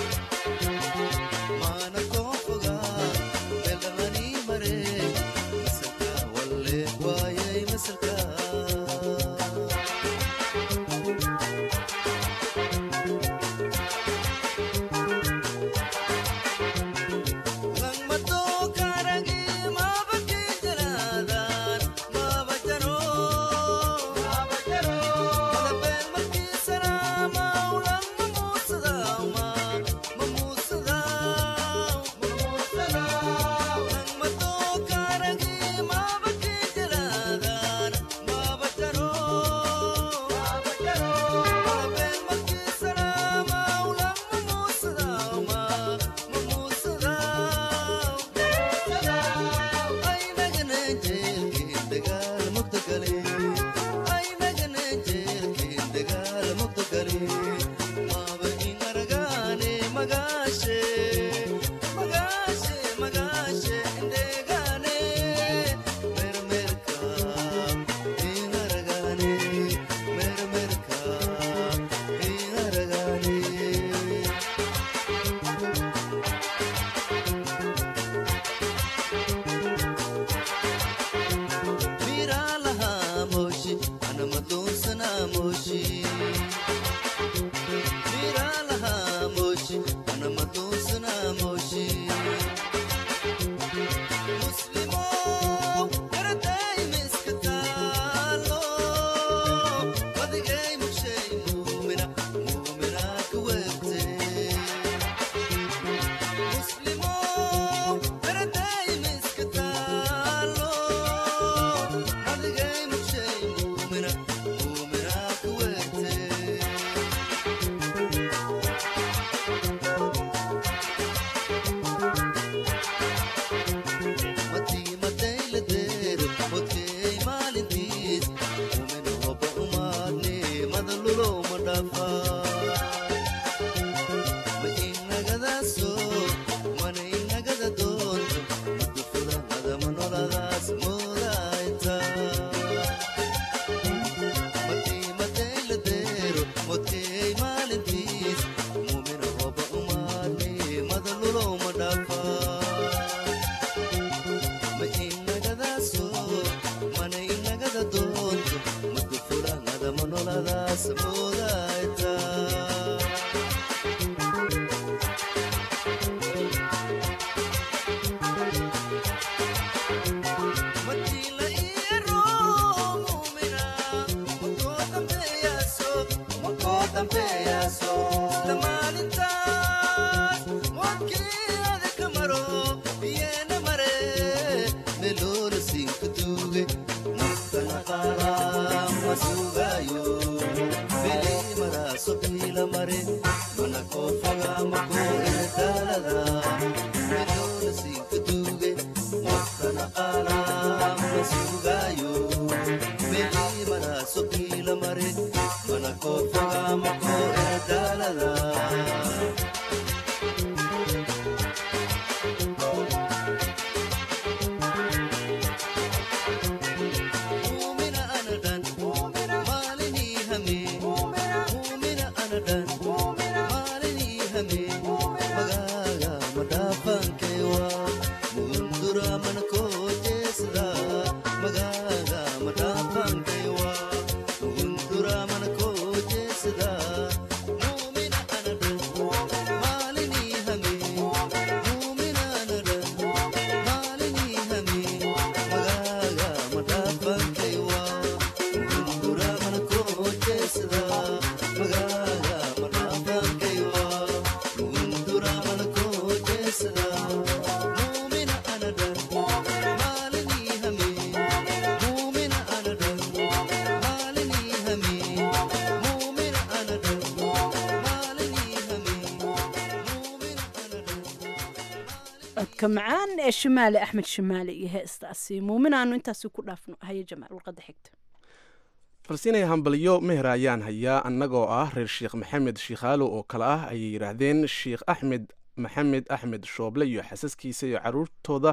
كمعان الشمالي أحمد شمالي هي استأسي مؤمن أنه أنت سوكو دافنو هي جمال والقد حكت falsiinay hambalyo meher ayaan hayaa annagoo ah reer sheekh maxamed shiikhaalo oo kale ah ayay yidhaahdeen sheekh axmed maxamed axmed shooble iyo xasaskiisa iyo caruurtooda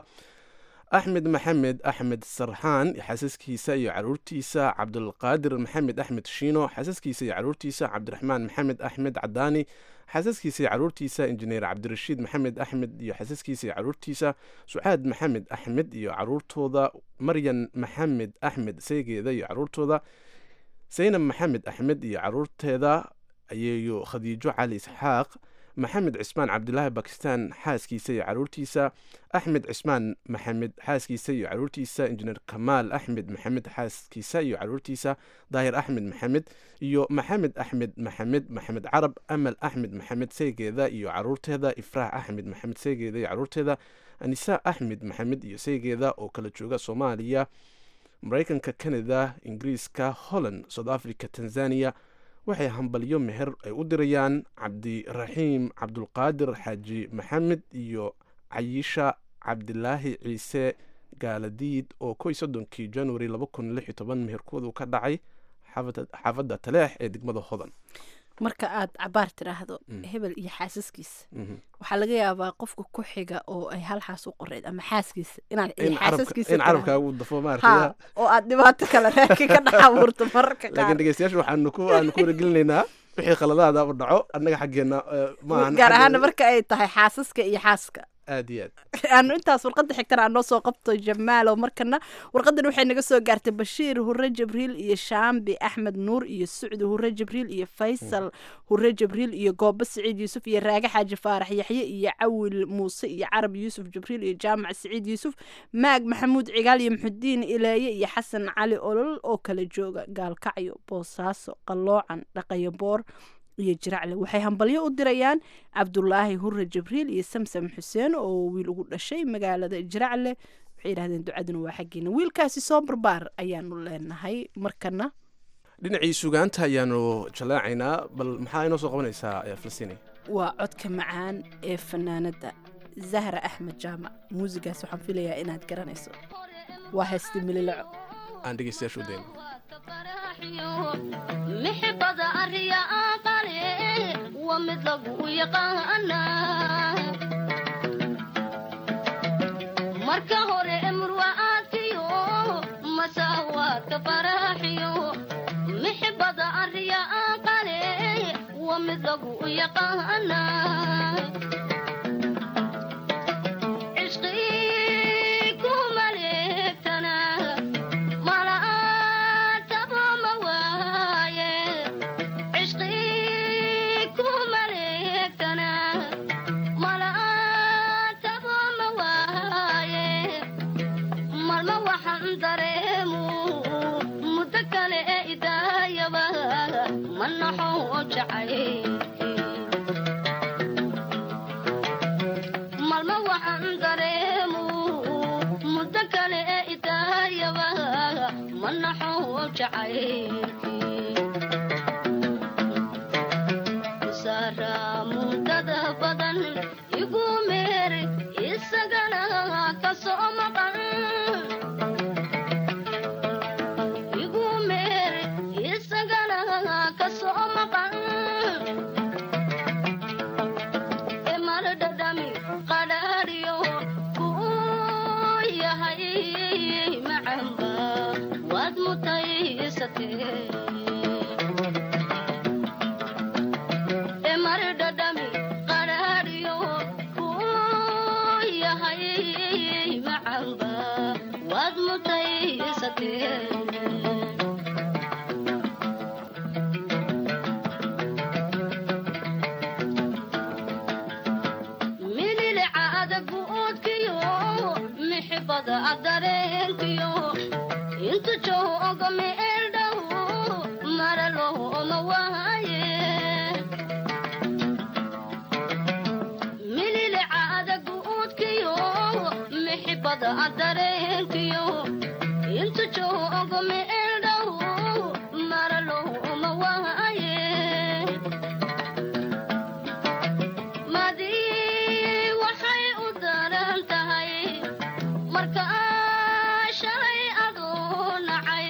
axmed maxamed axmed sarxaan xasaskiisa iyo caruurtiisa cabdulqaadir maxamed axmed shiino xasaskiisa iyo caruurtiisa cabdiraxmaan maxamed axmed cadaani xasaskiisa iyo caruurtiisa injineer cabdirashiid maxamed axmed iyo xasaskiisa iyo caruurtiisa sucaad maxamed axmed iyo caruurtooda maryan maxamed axmed seegeeda iyo caruurtooda saynab maxamed axmed iyo caruurteeda ayeeyo khadiijo cali isxaaq maxamed cismaan cabdilaahi bakistaan xaaskiisa iyo caruurtiisa axmed cismaan maxamed xaaskiisa iyo caruurtiisa injineer kamaal axmed maxamed xaaskiisa iyo caruurtiisa daahir axmed maxamed iyo maxamed axmed maxamed maxamed carab amal axmed maxamed seegeeda iyo caruurteeda ifraax axmed maxamed seegeeda iyo caruurteeda anisa axmed maxamed iyo seegeeda oo kala jooga soomaaliya maraykanka canada ingiriiska holland south africa tanzania waxay hambalyo meher ay u dirayaan cabdiraxiim cabdulqaadir xaaji maxamed iyo cayisha cabdilaahi ciise gaaladiid oo kow iyo soddonkii january laba kun lix iyo toban meherkoodu ka dhacay xaafadda taleex ee degmada hodan marka aad cabaar tiraahdo hebel iyo xaasaskiisa waxaa laga yaabaa qofka ku xiga oo ay hal xaas u qoreyd ama xaaskiisa in carabka uu dafo maartay oo aad dhibaato kale reerka ka dhex abuurto mararka qaar laakiin dhegeystayaashu waxaanu ku aanu ku wargelinaynaa wixii khaladaada u dhaco annaga xaggeena maahan gaar ahaan marka ay tahay xaasaska iyo xaaska aad iyo aad aanu intaas warqadda xigtana aan noo soo qabto jamaalo markana warqadan waxay naga soo gaartay bashiir hure jibriil iyo shaambi axmed nuur iyo sucdi hure jibriil iyo faysal hure jibriil iyo goobo siciid yuusuf iyo raage xaaji faarax yaxye iyo cawil muuse iyo carab yuusuf jibriil iyo jaamac siciid yuusuf maag maxamuud cigaal iyo muxudiin ilaaye iyo xasan cali olol oo kala jooga gaalkacyo boosaaso qalloocan dhaqayo boor iyo jiracle waxay hambalyo u dirayaan cabdulaahi hure jibriil iyo samsam xuseen oo wiil ugu dhashay magaalada jiracle waxay yidhahdeen ducaduna waa xaggeena wiilkaasi soo barbaar ayaanu leenahay markana dhinacii sugaanta ayaanu jalaacaynaa bal maxaa inoo soo qabanaysaa falsiini waa codka macaan ee fanaanada zahra axmed jaamac muusigaas waxaan filayaa inaad garanayso waa heesta mililaco aan dhegeystayaashu u dayno محبة الرياء قليل ومثله يقانا مركه امر وآتيو مساوات فرحيو محبة الرياء قليل ومثله يقانا kale ee idaayaba ma naxo jacay malma waxaan dareemu muddo kale ee idaayaba ma naxo jacay sara mudada badan igu meer isagana ka soo maqan igu meer isagana ka soo maqan e mar dadami qadariyo ku yahay macamba wad mutaysatee milile caada guudkiyo mixibada adareenkiyo intu jooga meeldhow maralooma waaye milile caada guudkiyo mixibada adareenkiyo intu jooga meeldhow maralooma waaye madii waxay u daran tahay marka shalay adoo nacay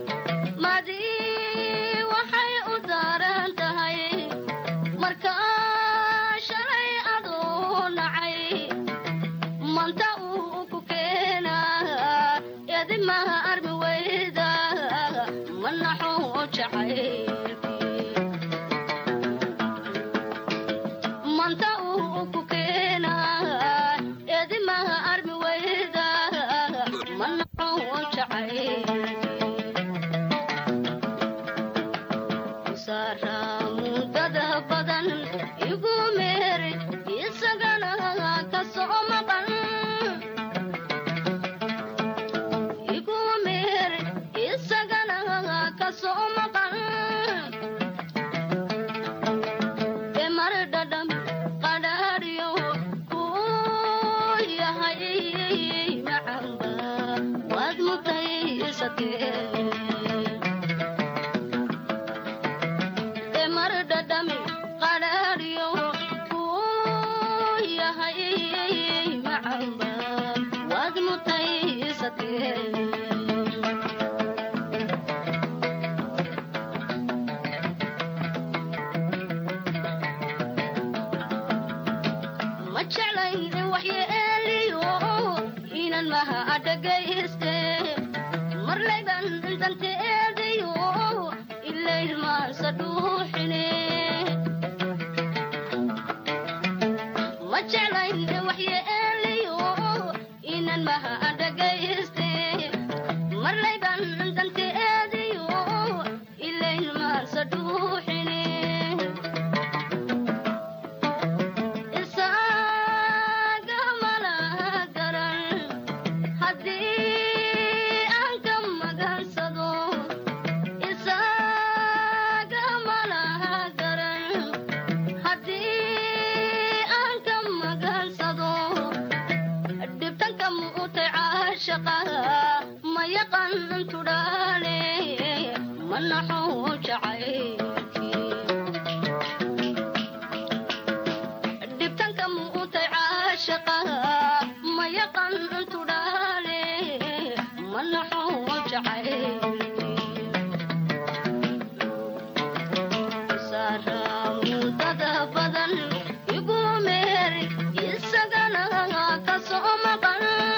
madii waxay u daran tahay marka shalay adoo nacay manta uu ku keenaa edimaha armi weyda ma naxo jacay manta uu ku keenaa edimaha armi weyda ma naxo jacay sara mudada badan igu meer isagana ka soo maqan igu meer isagana ka soo maqan e mar dadam qadariyo ku yahay macamba wad mutaysatee e mar dadam qadariyo ku yahay macamba wad mutaysatee ma jeclayn waxyeeliyo inan maha adhagayste marlayban danteedayo ilayl maansa dhuuxine ma jeclayn waxyeeliyo inan maha adhagayste marlayban danteedayo ilayl maansa dhuuxine ma yaqaan tudhaale ma naxo jacay dhibtanka muutay caashaqa ma yaqaan tudhaale ma naxo jacay sara mudada badan igu meer isagana ka soo maqan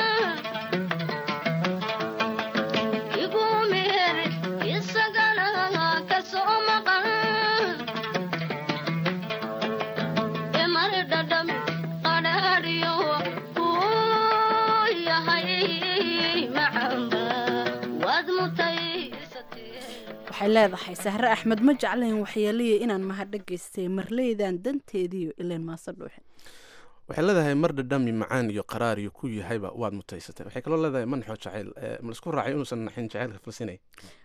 waxay leedahay sahre axmed ma jeclayn waxyeelaya inaan mahadhagaystay marleydan danteediiyo ileen maase dhuuxin waxay leedahay mar dhadhami macaan iyo qaraar iyo ku yahayba waad mutaysatay waxay kaloo leedahay ma naxo jacayl ma laisku raacay inuusan naxin jacaylka falsinay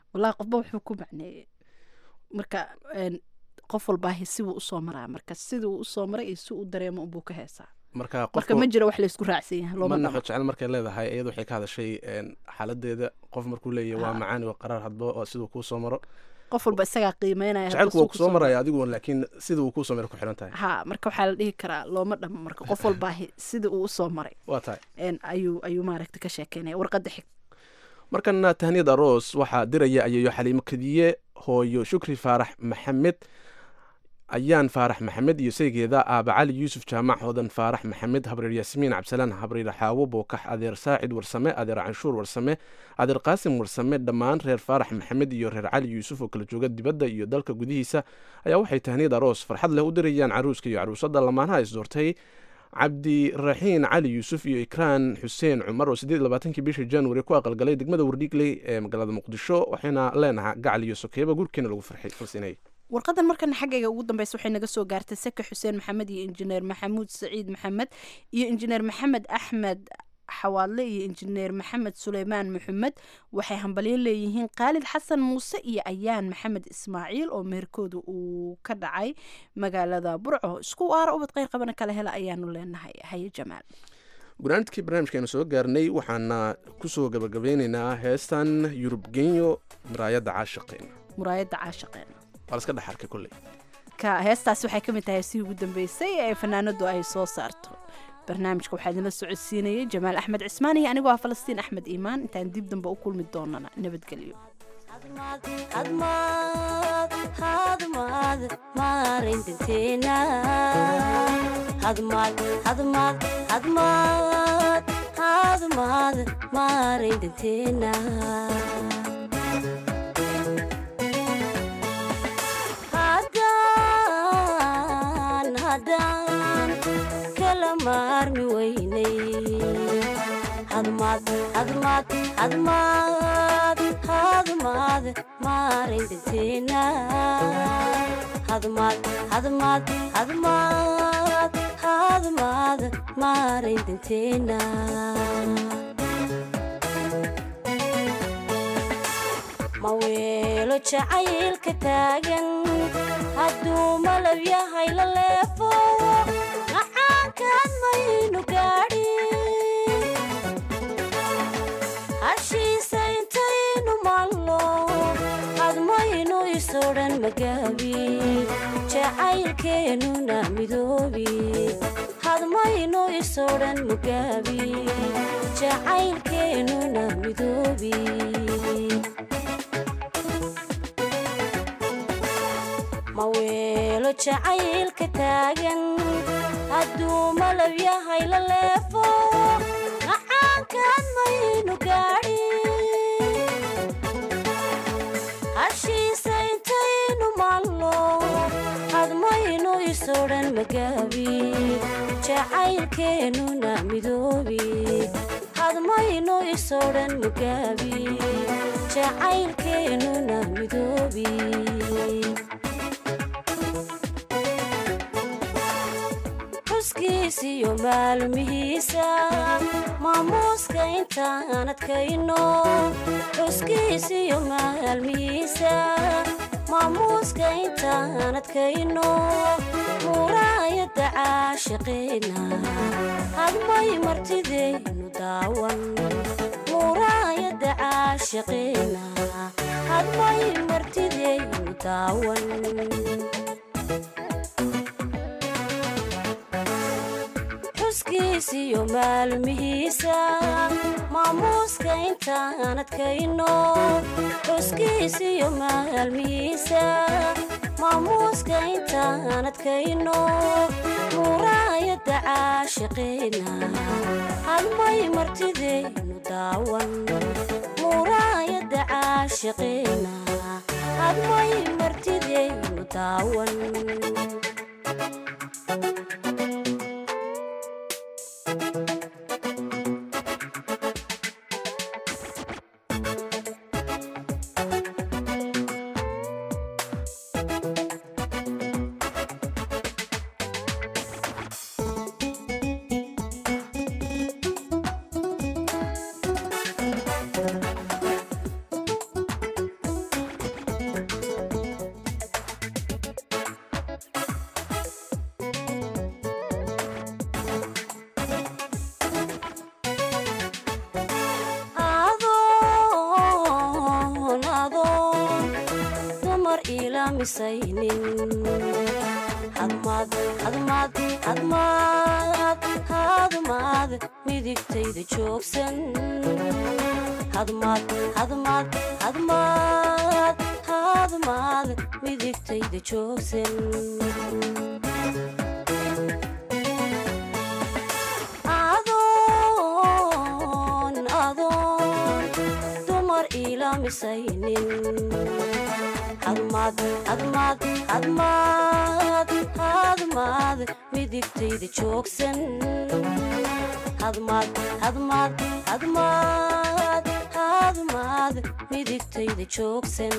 wallahi qofba wuxuu ku macneeyey marka qof walbaa siduu usoo maraa marka siduu usoo maray iyo si uu dareemo unbuu ka heesaa marka marka ma jiro wax la isku raacsan yahay looma naxo jecel markay leedahay iyadu waxay ka hadashay xaaladeeda qof markuu leeyahay waa macaan waa qaraar hadba oo siduu kuu soo maro qof walba isagaa qiimeynaya jecelku waa kusoo maraya adigu laakiin sida uu kusoo maray ku xiran tahay ha marka waxaa la dhihi karaa looma dhamo marka qof walbaa sida uu usoo maray waa tahay ayuu ayuu maaragta ka sheekeynaya warqadda xig markana tahniyad aroos waxaa diraya ayayo xaliimo kadiye hooyo shukri faarax maxamed ayaan faarax maxamed iyo saygeeda aaba cali yuusuf jaamac hodan faarax maxamed habreer yaasmiin cabsalaan habreer xaawo bookax adeer saacid warsame adeer canshuur warsame adeer qaasim warsame dhammaan reer faarax maxamed iyo reer cali yuusuf oo kala jooga dibadda iyo dalka gudihiisa ayaa waxay tahniyad aroos farxad leh u dirayaan caruuska iyo caruusada lamaanaha isdoortay cabdiraxiin cali yuusuf iyo ikraan xuseen cumar oo sideed labaatankii bishii january ku aqalgalay degmada wardhiigley ee magaalada muqdisho waxayna leenahay gacal iyo sokeeba gurkeena lagu farxay falsinay warqadan markana xaggayga ugu dambeysa waxay naga soo gaartay sake xuseen maxamed iyo injineer maxamuud saciid maxamed iyo injineer maxamed axmed xawaadle iyo injineer maxamed suleymaan maxamed waxay hambalyo leeyihiin qaalid xasan muuse iyo ayaan maxamed ismaaciil oo meherkooda uu ka dhacay magaalada burco isku waara ubad qeyr qabana kala hela ayaanu leenahay haye jamaal gunaanadkii barnaamijkeenu soo gaarnay waxaana kusoo gabagabeyneynaa heestan yurub genyo muraayadda caashaqeena muraayadda caashaqeena waa la iska dhex arkay kolley ka heestaasi waxay ka mid tahay si ugu dambeysay ee fanaanadu ay soo saarto barnaamijka waxaa idinla socodsiinayay jamaal axmed cismaan iyo anigoo ah falastiin axmed iimaan intaan dib dambe u kulmi doonana nabadgelyo marmi weynay hadmaad hadmaad hadmaad hadmaad maaraydanteena hadmaad hadmaad hadmaad hadmaad maaraydanteena ma weelo jacaylka taagan hadduu malab yahay la leefo maynu gaadhin hashiisa intaynu maalno hadmaynu isodhan magaabi jacaylkeennuna midoobi hadmaynu isodhan magaabi jacaylkeennuna midoobi ma weelo jacaylka taagan hadduu malab yahay la leefo macaankaan maynu gaadhin hashiisa intaynu maalno hadmaynu isodhan magaabi jacaylkeennuna midoobi hadmaynu isodhan magaabi jacaylkeennuna midoobi xuskiisiyo maalmihiisa maamuuska intaan adkayno xuskiisiyo maalmihiisa maamuuska intaan adkayno muraayadda caashiqeena hadmay martidaynu daawan muraayadda caashiqeena hadmay martidaynu daawan xuskiisiyo maalmihiisa maamuuska intaan adkayno xuskiisiyo maalmihiisa maamuuska intaan adkayno muraayadda caashiqeena hadmay martidaynu daawan muraayadda caashiqeena hadmay martidaynu daawan dumar ilaamisaynin hadmaad hadmaad hadmaad hadmaad midigtayda joogsan hadmaad hadmaad hadmaad hadmaad midigtayda joogsan adoon adoon dumar ilaamisaynin hadmaad hadmaad hadmaad hadmaad midigtayda joogsan hadmaad hadmaad hadmaad hadmaad midigtayda joogsan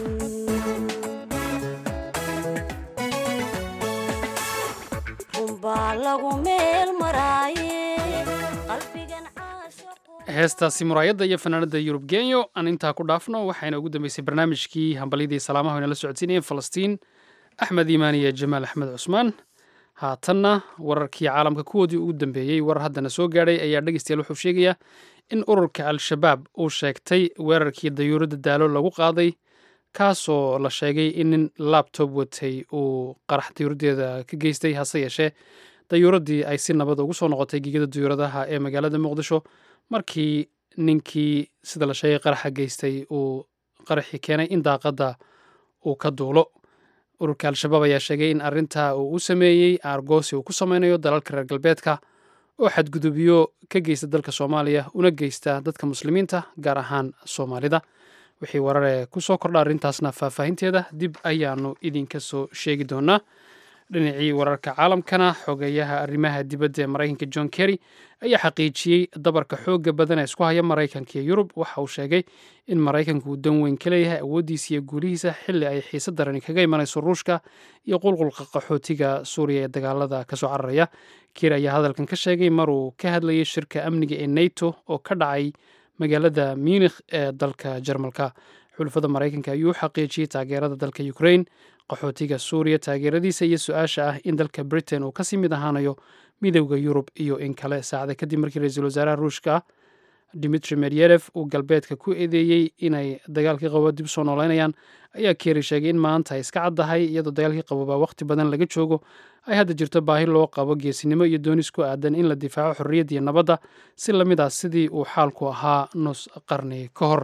runbaa lagu meel maraaye qalbigan heestaasi muraayadda iyo fanaanada yurub genyo aan intaa ku dhaafno waxayna ugu dambeysay barnaamijkii hambalyadii salaamaha inala socodsiinayeen falastiin axmed iimaan iyo jamaal axmed cusmaan haatanna wararkii caalamka kuwoodii ugu dambeeyey warar haddana soo gaadhay ayaa dhegeystayaal wuxuu sheegayaa in ururka al-shabaab uu sheegtay weerarkii dayuuradda daalo lagu qaaday kaasoo la sheegay in nin labtob watay uu qarax dayuuraddeeda ka geystay hase yeeshee dayuuraddii ay si nabad ugu soo noqotay gegada dayuuradaha ee magaalada muqdisho markii ninkii sida la sheegay qaraxa geystay uu qaraxii keenay in daaqadda uu ka duulo ururka al-shabaab ayaa sheegay in arrintaa uu u sameeyey aargoosi uu ku sameynayo dalalka reer galbeedka oo xadgudubyo ka geysta dalka soomaaliya una geysta dadka muslimiinta gaar ahaan soomaalida wixii warare ku soo kordha arrintaasna faahfaahinteeda dib ayaanu idinka soo sheegi doonaa dhinacii wararka caalamkana xogeeyaha arrimaha dibadda ee maraykanka john kerry ayaa xaqiijiyey dabarka xoogga badan ee isku haya maraykanka iyo yurub waxa uu sheegay in maraykanku uu dan weyn ka leeyahay awooddiisa iyo guulihiisa xilli ay xiise darani kaga imanayso ruushka iyo qulqulka qaxootiga suuriya ee dagaalada ka soo cararaya kerry ayaa hadalkan ka sheegay maruu ka hadlayay shirka amniga ee nato oo ka dhacay magaalada munikh ee dalka jarmalka xulafada maraykanka ayuu xaqiijiyey taageerada dalka ukraine qaxootiga suuriya taageeradiisa iyo su-aasha ah in dalka britain uu kasii mid ahaanayo midowda yurub iyo in kale saacada kadib markii ra-iisul wasaaraha ruushka dimitri medvedef uu galbeedka ku eedeeyey inay dagaalkii qabo dib soo nooleynayaan ayaa keeri sheegay in maanta ay iska caddahay iyadoo dagaalkii qabobaa waqti badan laga joogo ay hadda jirto baahi loo qabo geesinimo iyo doonis ku aadan in la difaaco xorriyadda iyo nabadda si lamid ah sidii uu xaalku ahaa nus qarni ka hor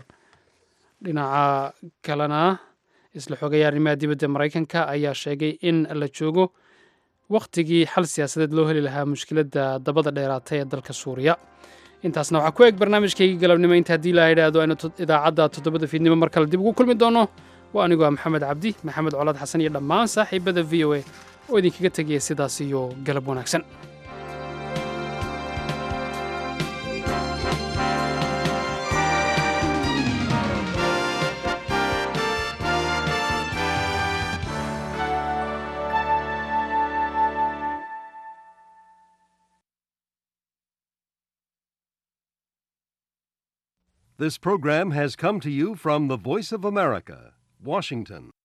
dhinaca kalena isla xogaya arrimaha dibadda maraykanka ayaa sheegay in la joogo wakhtigii xal siyaasadeed loo heli lahaa mushkiladda dabada dheeraatay ee dalka suuriya intaasna waxaa ku eg barnaamijkaygii galabnimo inta haddii la idhaahdo aynu idaacadda toddobada fiidnimo mar kale dib ugu kulmi doono waa anigoo ah maxamed cabdi maxamed colaad xasan iyo dhammaan saaxiibada v o a oo idinkaga tegaya sidaas iyo galab wanaagsan This program has come to you from the Voice of America, Washington.